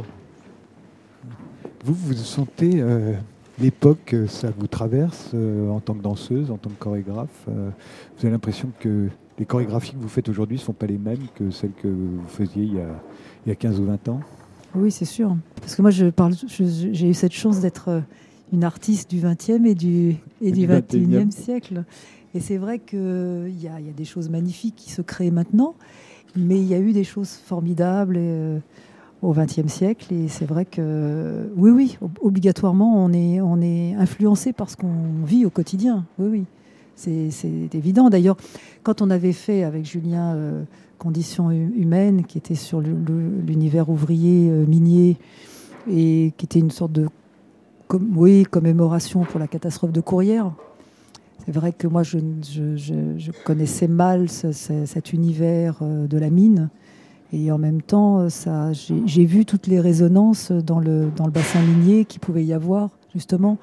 Vous sentez l'époque, ça vous traverse en tant que danseuse, en tant que chorégraphe. Vous avez l'impression que les chorégraphies que vous faites aujourd'hui ne sont pas les mêmes que celles que vous faisiez il y a 15 ou 20 ans ? Oui, c'est sûr. Parce que moi, j'ai eu cette chance d'être une artiste du XXe et du XXIe siècle. Et c'est vrai qu'il y a des choses magnifiques qui se créent maintenant, mais il y a eu des choses formidables au XXe siècle. Et c'est vrai que, oui, obligatoirement, on est influencé par ce qu'on vit au quotidien. Oui. C'est évident. D'ailleurs, quand on avait fait avec Julien Conditions humaines, qui était sur l'univers ouvrier minier et qui était une sorte de commémoration pour la catastrophe de Courrières. C'est vrai que moi, je connaissais mal cet univers de la mine. Et en même temps, j'ai vu toutes les résonances dans le bassin minier qu'il pouvait y avoir, justement.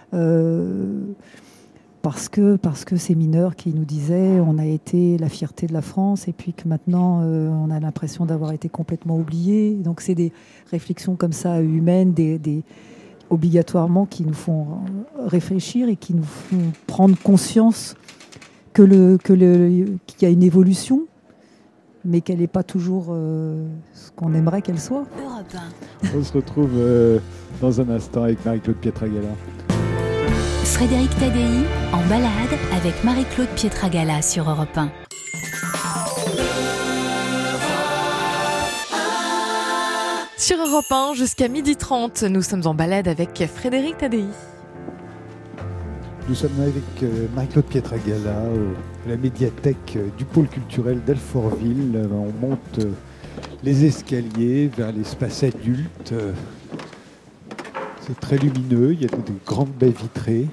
Parce que ces mineurs qui nous disaient on a été la fierté de la France et puis que maintenant on a l'impression d'avoir été complètement oubliés. Donc c'est des réflexions comme ça humaines, obligatoirement qui nous font réfléchir et qui nous font prendre conscience qu'il y a une évolution, mais qu'elle n'est pas toujours ce qu'on aimerait qu'elle soit. Europe 1. On se retrouve dans un instant avec Marie-Claude Pietragala. Frédéric Tadei en balade avec Marie-Claude Pietragala sur Europe 1. Sur Europe 1, jusqu'à 12h30, nous sommes en balade avec Frédéric Tadei. Nous sommes avec Marie-Claude Pietragala à la médiathèque du pôle culturel d'Alfortville. On monte les escaliers vers l'espace adulte. C'est très lumineux, il y a de grandes baies vitrées,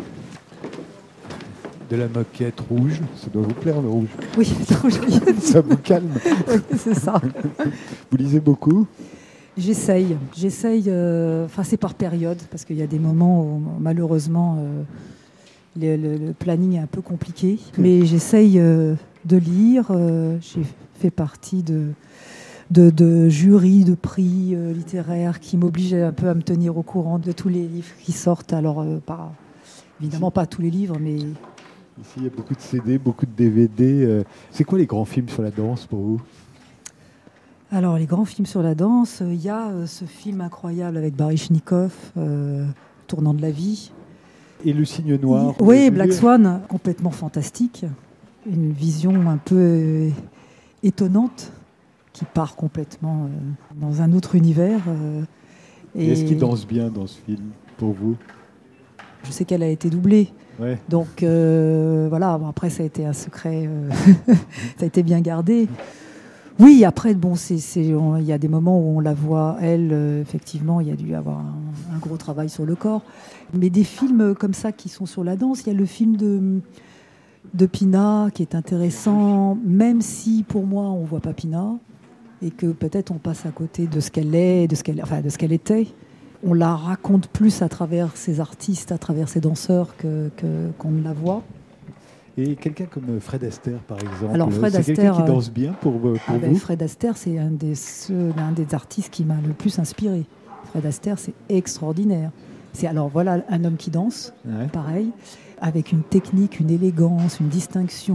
de la moquette rouge. Ça doit vous plaire, le rouge? Oui, c'est trop joli. Ça vous calme? Oui, c'est ça. Vous lisez beaucoup? J'essaye. Enfin, c'est par période, parce qu'il y a des moments où, malheureusement, le planning est un peu compliqué. Mais j'essaye de lire. J'ai fait partie de jury, de prix littéraires qui m'obligeaient un peu à me tenir au courant de tous les livres qui sortent. Alors, évidemment, pas tous les livres, mais... Ici, il y a beaucoup de CD, beaucoup de DVD. C'est quoi les grands films sur la danse pour vous? Alors, les grands films sur la danse, il y a ce film incroyable avec Baryshnikov, Tournant de la vie. Et Le Cygne Noir. Oui, Black Swan, complètement fantastique. Une vision un peu étonnante qui part complètement dans un autre univers. Et est-ce qu'il danse bien dans ce film, pour vous? Je sais qu'elle a été doublée. Ouais. Donc voilà, bon, après ça a été un secret, ça a été bien gardé. Oui, après, bon, il y a des moments où on la voit, elle, effectivement, il y a dû avoir un gros travail sur le corps. Mais des films comme ça qui sont sur la danse, il y a le film de Pina qui est intéressant, même si pour moi on ne voit pas Pina et que peut-être on passe à côté de ce qu'elle est, de ce qu'elle était. On la raconte plus à travers ses artistes, à travers ses danseurs qu'on ne la voit. Et quelqu'un comme Fred Astaire, par exemple, alors, Fred c'est Astaire, quelqu'un qui danse bien pour vous? Fred Astaire, c'est un des artistes qui m'a le plus inspiré. Fred Astaire, c'est extraordinaire. Alors voilà, un homme qui danse, pareil, avec une technique, une élégance, une distinction,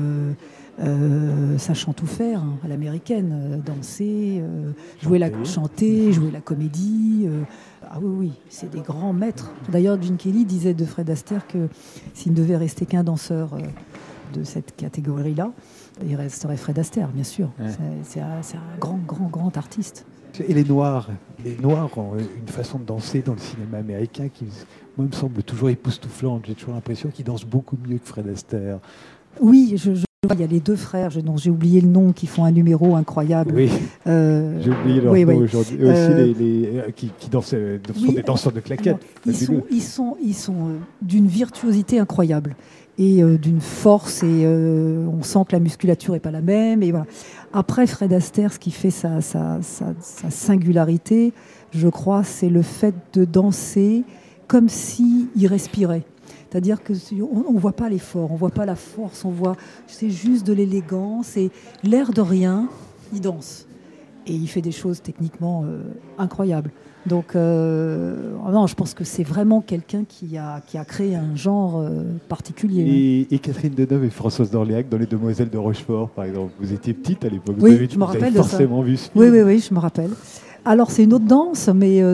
sachant tout faire, à l'américaine, danser, chanter, jouer la comédie. Ah oui, c'est des grands maîtres. D'ailleurs, Gene Kelly disait de Fred Astaire que s'il ne devait rester qu'un danseur de cette catégorie-là, il resterait Fred Astaire, bien sûr. Ouais. C'est un grand artiste. Et les Noirs ont une façon de danser dans le cinéma américain qui, moi, me semble toujours époustouflante. J'ai toujours l'impression qu'ils dansent beaucoup mieux que Fred Astaire. Oui, il y a les deux frères, dont j'ai oublié le nom, qui font un numéro incroyable. Oui, j'ai oublié leur nom aujourd'hui. Et aussi les qui dansent, sont des danseurs de claquettes. Ils sont d'une virtuosité incroyable et d'une force, et on sent que la musculature n'est pas la même. Et voilà. Après, Fred Astaire, ce qui fait sa singularité, je crois, c'est le fait de danser comme s'il respirait. C'est-à-dire qu'on ne voit pas l'effort, on ne voit pas la force, c'est juste de l'élégance et l'air de rien, il danse. Et il fait des choses techniquement incroyables. Donc, non, je pense que c'est vraiment quelqu'un qui a créé un genre particulier. Et Catherine Deneuve et Françoise d'Orléac dans Les Demoiselles de Rochefort, par exemple. Vous étiez petite à l'époque, oui, je me rappelle vous avez forcément vu ce film. Oui, je me rappelle. Alors c'est une autre danse, mais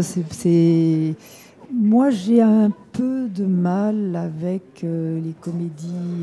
moi j'ai un peu de mal avec les comédies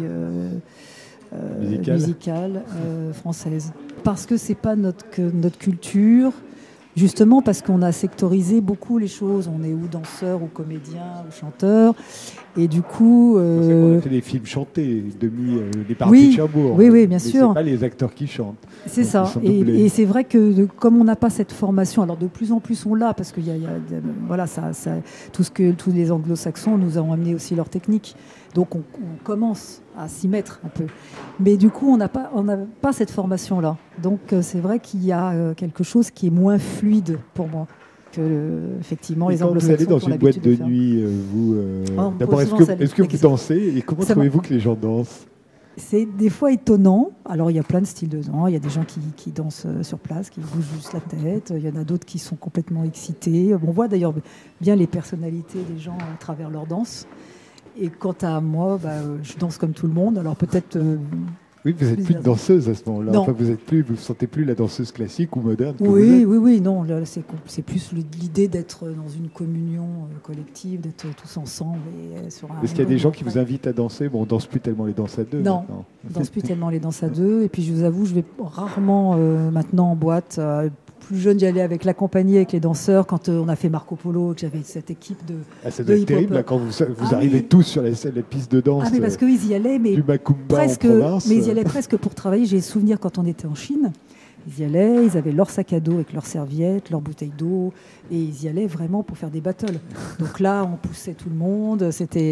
musicales françaises. Parce que c'est pas notre culture. Justement parce qu'on a sectorisé beaucoup les choses. On est ou danseur, ou comédien, ou chanteur. Et du coup... On a fait des films chantés, les parties de Cherbourg. Oui, bien sûr. C'est pas les acteurs qui chantent. C'est ça. Et c'est vrai que comme on n'a pas cette formation, alors de plus en plus on l'a, parce que voilà, tous les anglo-saxons nous ont amené aussi leur technique. Donc on commence à s'y mettre un peu. Mais du coup, on n'a pas cette formation-là. Donc c'est vrai qu'il y a quelque chose qui est moins fluide pour moi que effectivement les anglo-saxons. Quand vous allez dans une boîte de nuit, d'abord, est-ce que vous dansez et comment trouvez-vous que les gens dansent ? C'est des fois étonnant. Alors, il y a plein de styles de danse. Il y a des gens qui dansent sur place, qui bougent juste la tête. Il y en a d'autres qui sont complètement excités. On voit d'ailleurs bien les personnalités des gens à travers leur danse. Et quant à moi, je danse comme tout le monde. Alors peut-être... oui, vous n'êtes plus de danseuse à ce moment-là. Non. Enfin, vous ne sentez plus la danseuse classique ou moderne. Oui. Non, là, c'est plus l'idée d'être dans une communion collective, d'être tous ensemble. Est-ce qu'il y a des gens qui vous invitent à danser ? Bon, on ne danse plus tellement les danses à deux. Non, on ne danse plus tellement les danses à deux. Et puis, je vous avoue, je vais rarement maintenant en boîte. Plus jeune, j'y allais avec la compagnie, avec les danseurs, quand on a fait Marco Polo, que j'avais cette équipe de ça doit être terrible là, quand vous arrivez tous sur la piste de danse. Mais parce qu'ils y allaient, mais du Macumba presque, en province. Mais ils y allaient presque pour travailler. J'ai souvenir quand on était en Chine, ils y allaient, ils avaient leur sac à dos avec leurs serviettes, leurs bouteilles d'eau, et ils y allaient vraiment pour faire des battles. Donc là, on poussait tout le monde,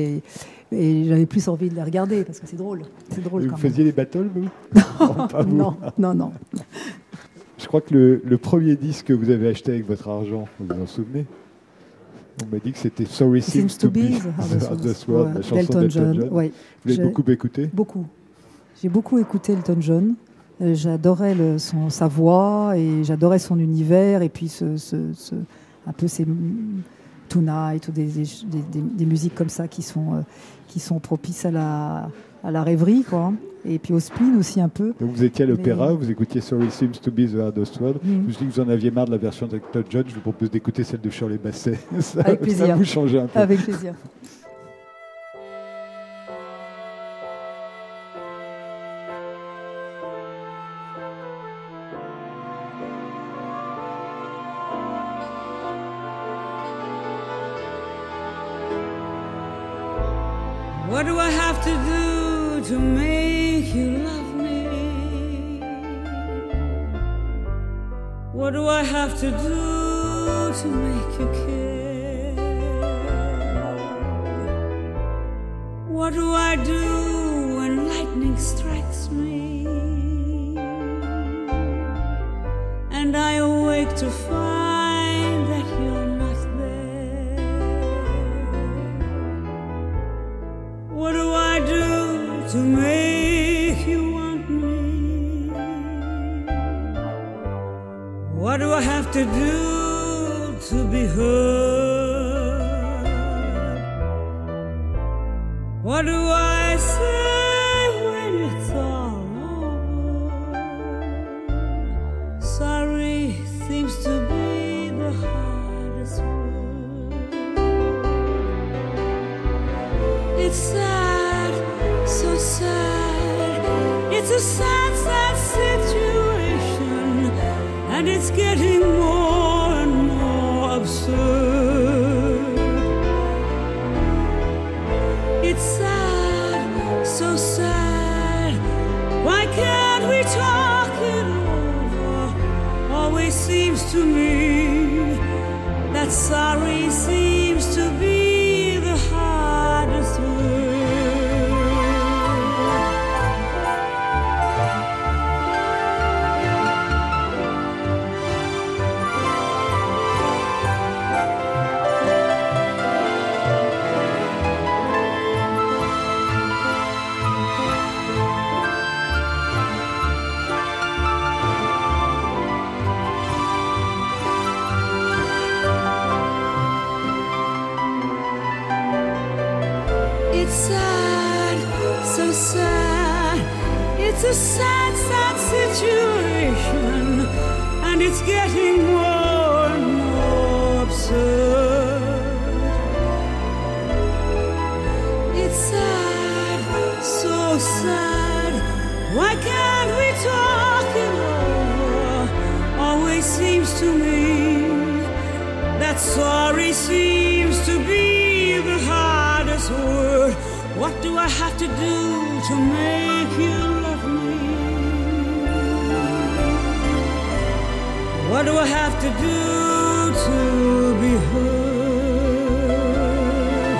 et j'avais plus envie de les regarder parce que c'est drôle. Vous faisiez des battles, vous ? Non. Je crois que le premier disque que vous avez acheté avec votre argent, vous vous en souvenez ? On m'a dit que c'était Sorry Seems to Be the Sword, la chanson d'Elton John. Ouais. Vous l'avez beaucoup écouté ? Beaucoup. J'ai beaucoup écouté Elton John. J'adorais sa voix et j'adorais son univers et puis un peu ces Tonight ou des musiques comme ça qui sont propices à la rêverie, quoi. Et puis au spleen aussi un peu. Donc vous étiez à l'opéra, vous écoutiez Sorry Seems to Be the Hardest Word. Je me suis dit que vous en aviez marre de la version d'Elton John. Je vous propose d'écouter celle de Shirley Bassey. Avec plaisir. Ça vous change un peu. Avec plaisir. What do I have to do to make you love me? What do I have to do to make you care? What do I do when lightning strikes me and I awake to find that you're not there? What do I do to make you want me? What do I have to do to be heard? What do I say when it's all over? Sorry seems to be the hardest word. It's sad, so sad. It's a sad, sad situation, and it's getting more and more absurd. It's sad, so sad. Why can't we talk it over? Always seems to me that sorry seems to be the hardest word. It's sad, so sad. It's a sad, sad situation, and it's getting more and Sorry seems to be the hardest word. What do I have to do to make you love me? What do I have to do to be heard?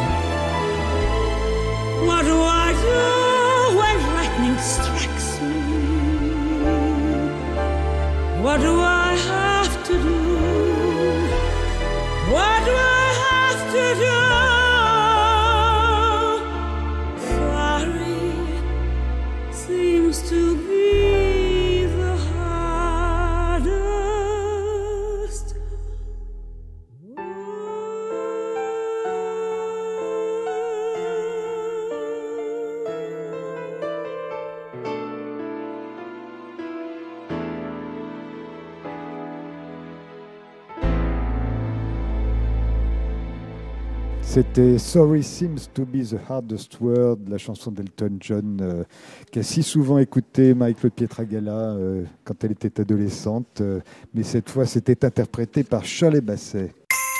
What do I do when lightning strikes me? What do I have to do? What do I have to do? Sorry seems to be the hardest. C'était Sorry Seems to be the Hardest Word, la chanson d'Elton John, qu'a si souvent écouté Marie-Claude Pietragala quand elle était adolescente, mais cette fois c'était interprété par Shirley Bassey.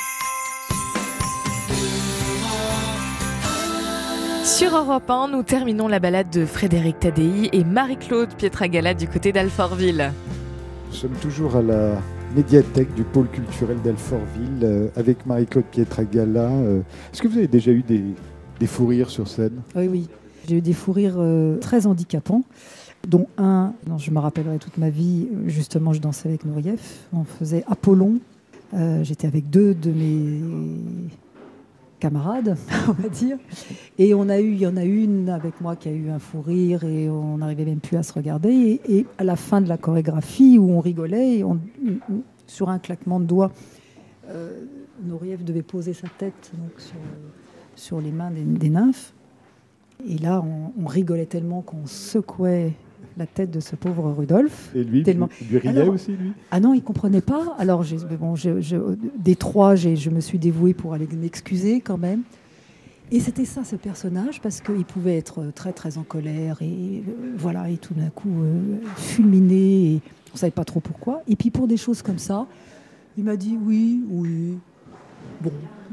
Sur Europe 1, nous terminons la balade de Frédéric Tadei et Marie-Claude Pietragala du côté d'Alfortville. Nous sommes toujours à la médiathèque du pôle culturel d'Alfortville avec Marie-Claude Pietragala. Est-ce que vous avez déjà eu des fous rires sur scène ? Oui. J'ai eu des fous rires très handicapants, dont un, dont je me rappellerai toute ma vie. Justement, je dansais avec Nourieff. On faisait Apollon. J'étais avec deux de mes camarades, on va dire. Et il y en a une avec moi qui a eu un fou rire et on n'arrivait même plus à se regarder. Et à la fin de la chorégraphie, où on rigolait, sur un claquement de doigts, Nourieff devait poser sa tête donc, sur les mains des nymphes. Et là, on rigolait tellement qu'on secouait la tête de ce pauvre Rudolf. Et lui, tellement... il lui riait aussi, lui ? Ah non, il ne comprenait pas. Alors, des trois, je me suis dévouée pour aller m'excuser quand même. Et c'était ça, ce personnage, parce qu'il pouvait être très, très en colère et voilà, et tout d'un coup fulminé, et on ne savait pas trop pourquoi. Et puis, pour des choses comme ça, il m'a dit oui. Bon,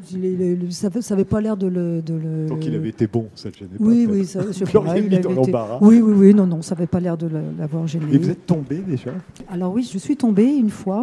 ça n'avait pas l'air de le... Donc il avait été bon, ça ne gênait pas. Oui, ça, je sais pas. Il avait été... Oui, non, ça n'avait pas l'air de l'avoir gêné. Et vous êtes tombée déjà ? Alors oui, je suis tombée une fois.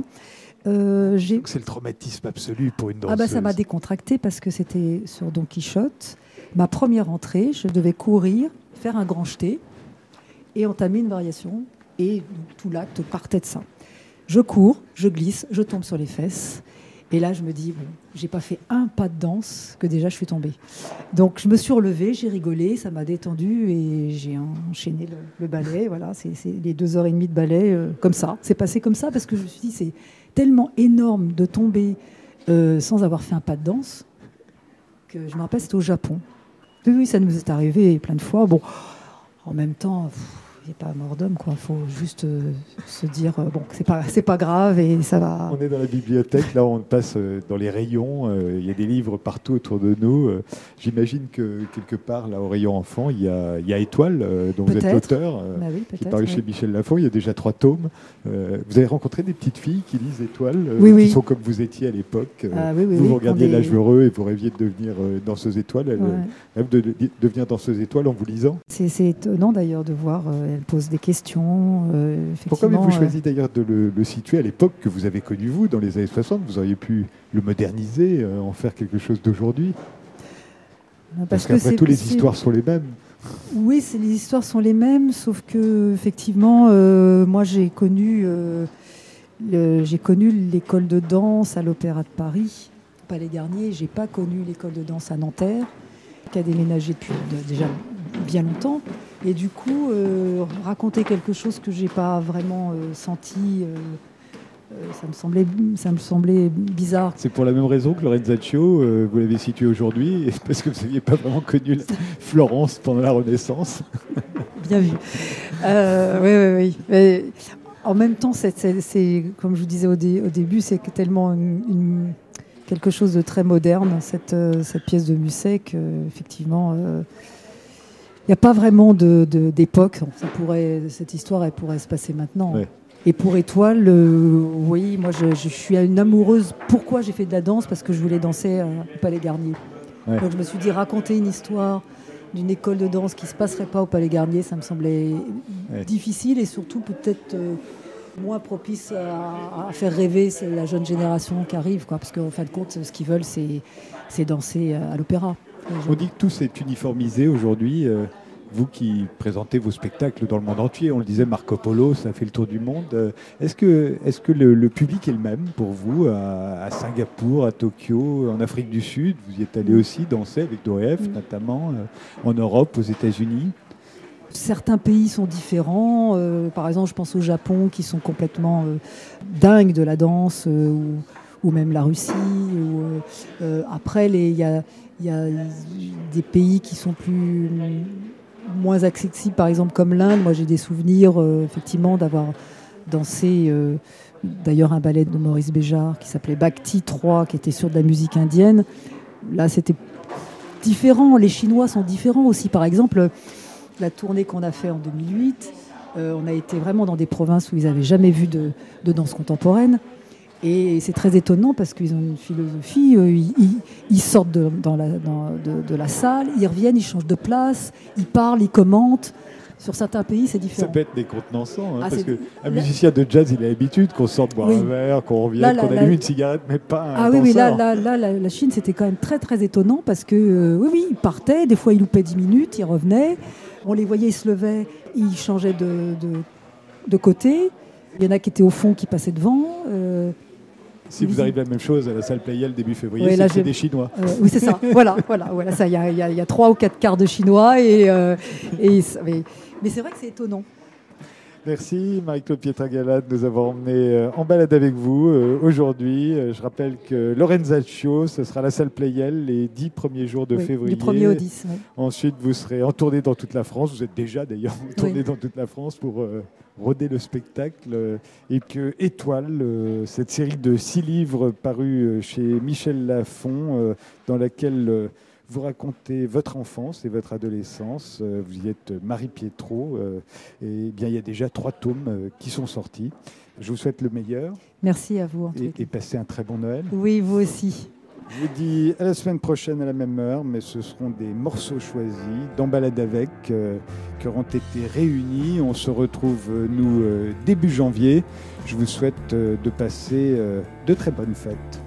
Donc c'est le traumatisme absolu pour une danseuse. Ça m'a décontractée parce que c'était sur Don Quichotte. Ma première entrée, je devais courir, faire un grand jeté et entamer une variation. Et tout l'acte partait de ça. Je cours, je glisse, je tombe sur les fesses. Et là, je me dis, j'ai pas fait un pas de danse que déjà je suis tombée. Donc, je me suis relevée, j'ai rigolé, ça m'a détendue et j'ai enchaîné le ballet. Voilà, c'est les 2h30 de ballet comme ça. C'est passé comme ça parce que je me suis dit, c'est tellement énorme de tomber sans avoir fait un pas de danse que je me rappelle, c'était au Japon. Oui, ça nous est arrivé plein de fois. Bon, en même temps... Il n'est pas mort d'homme, quoi. Il faut juste se dire c'est pas grave et ça va. On est dans la bibliothèque, là on passe dans les rayons, il y a des livres partout autour de nous. J'imagine que quelque part, là au rayon enfant, il y a Étoile, dont vous êtes l'auteur, qui est paru chez Michel Lafon. Il y a déjà 3 tomes. Vous avez rencontré des petites filles qui lisent Étoile, qui sont comme vous étiez à l'époque. Vous regardiez L'âge heureux et vous rêviez de devenir danseuse étoile. Rêve de devenir danseuse étoile en vous lisant. C'est étonnant d'ailleurs de voir. Elle pose des questions. Pourquoi avez-vous choisi d'ailleurs de le situer à l'époque que vous avez connu vous, dans les années 60 ? Vous auriez pu le moderniser, en faire quelque chose d'aujourd'hui. Parce qu'après tout, les histoires sont les mêmes. Oui, les histoires sont les mêmes, sauf que effectivement, moi j'ai connu l'école de danse à l'Opéra de Paris, Palais Garnier. J'ai pas connu l'école de danse à Nanterre, qui a déménagé depuis déjà bien longtemps. Et du coup, raconter quelque chose que j'ai pas vraiment senti, ça me semblait bizarre. C'est pour la même raison que Lorenzaccio, vous l'avez situé aujourd'hui, parce que vous n'aviez pas vraiment connu Florence pendant la Renaissance. Bien vu. Oui. Mais en même temps, c'est comme je vous disais au début, c'est tellement quelque chose de très moderne, cette pièce de Musset, qu'effectivement... il n'y a pas vraiment d'époque. Cette histoire, elle pourrait se passer maintenant. Ouais. Et pour Étoile, oui, moi je suis une amoureuse. Pourquoi j'ai fait de la danse ? Parce que je voulais danser au Palais Garnier. Ouais. Donc je me suis dit, raconter une histoire d'une école de danse qui ne se passerait pas au Palais Garnier, ça me semblait difficile et surtout peut-être moins propice à faire rêver la jeune génération qui arrive, quoi, parce qu'en fin de compte, ce qu'ils veulent, c'est danser à l'opéra. On dit que tout s'est uniformisé aujourd'hui. Vous qui présentez vos spectacles dans le monde entier, on le disait, Marco Polo, ça fait le tour du monde. Est-ce que le public est le même pour vous à Singapour, à Tokyo, en Afrique du Sud ? Vous y êtes allé aussi danser avec d'OF, notamment en Europe, aux États-Unis. Certains pays sont différents. Par exemple, je pense au Japon, qui sont complètement dingues de la danse, ou même la Russie. Après, il y a des pays qui sont moins accessible, par exemple comme l'Inde. Moi j'ai des souvenirs effectivement d'avoir dansé d'ailleurs un ballet de Maurice Béjart qui s'appelait Bhakti 3, qui était sur de la musique indienne. Là c'était différent, les Chinois sont différents aussi. Par exemple, la tournée qu'on a fait en 2008, on a été vraiment dans des provinces où ils n'avaient jamais vu de danse contemporaine. Et c'est très étonnant parce qu'ils ont une philosophie, ils sortent de la salle, ils reviennent, ils changent de place, ils parlent, ils commentent. Sur certains pays, c'est différent. Ça peut être décontenançant, parce qu'un musicien de jazz, il a l'habitude qu'on sorte boire un verre, qu'on revienne, qu'on allume une cigarette, mais pas un danseur. Oui, la Chine, c'était quand même très, très étonnant parce que, ils partaient, des fois, ils loupaient 10 minutes, ils revenaient, on les voyait, ils se levaient, ils changeaient de côté. Il y en a qui étaient au fond, qui passaient devant. Si vous arrivez à la même chose à la salle Playel début février, c'est des Chinois. Oui, c'est ça. Voilà, ça. Il y a 3 ou 4 quarts de Chinois mais c'est vrai que c'est étonnant. Merci Marie-Claude Pietragala de nous avoir emmenés en balade avec vous aujourd'hui. Je rappelle que Lorenzaccio, ce sera la salle Playel les 10 premiers jours de février. Du 1er au 10. Oui. Ensuite, vous serez en tournée dans toute la France. Vous êtes déjà d'ailleurs en tournée dans toute la France pour roder le spectacle. Et que Étoile, cette série de 6 livres parus chez Michel Lafon, dans laquelle vous racontez votre enfance et votre adolescence. Vous y êtes Marie Pietro. Et bien, il y a déjà 3 tomes qui sont sortis. Je vous souhaite le meilleur. Merci à vous. Et passez un très bon Noël. Oui, vous aussi. Je vous dis à la semaine prochaine à la même heure, mais ce seront des morceaux choisis d'En balade avec qui auront été réunis. On se retrouve, nous, début janvier. Je vous souhaite de passer de très bonnes fêtes.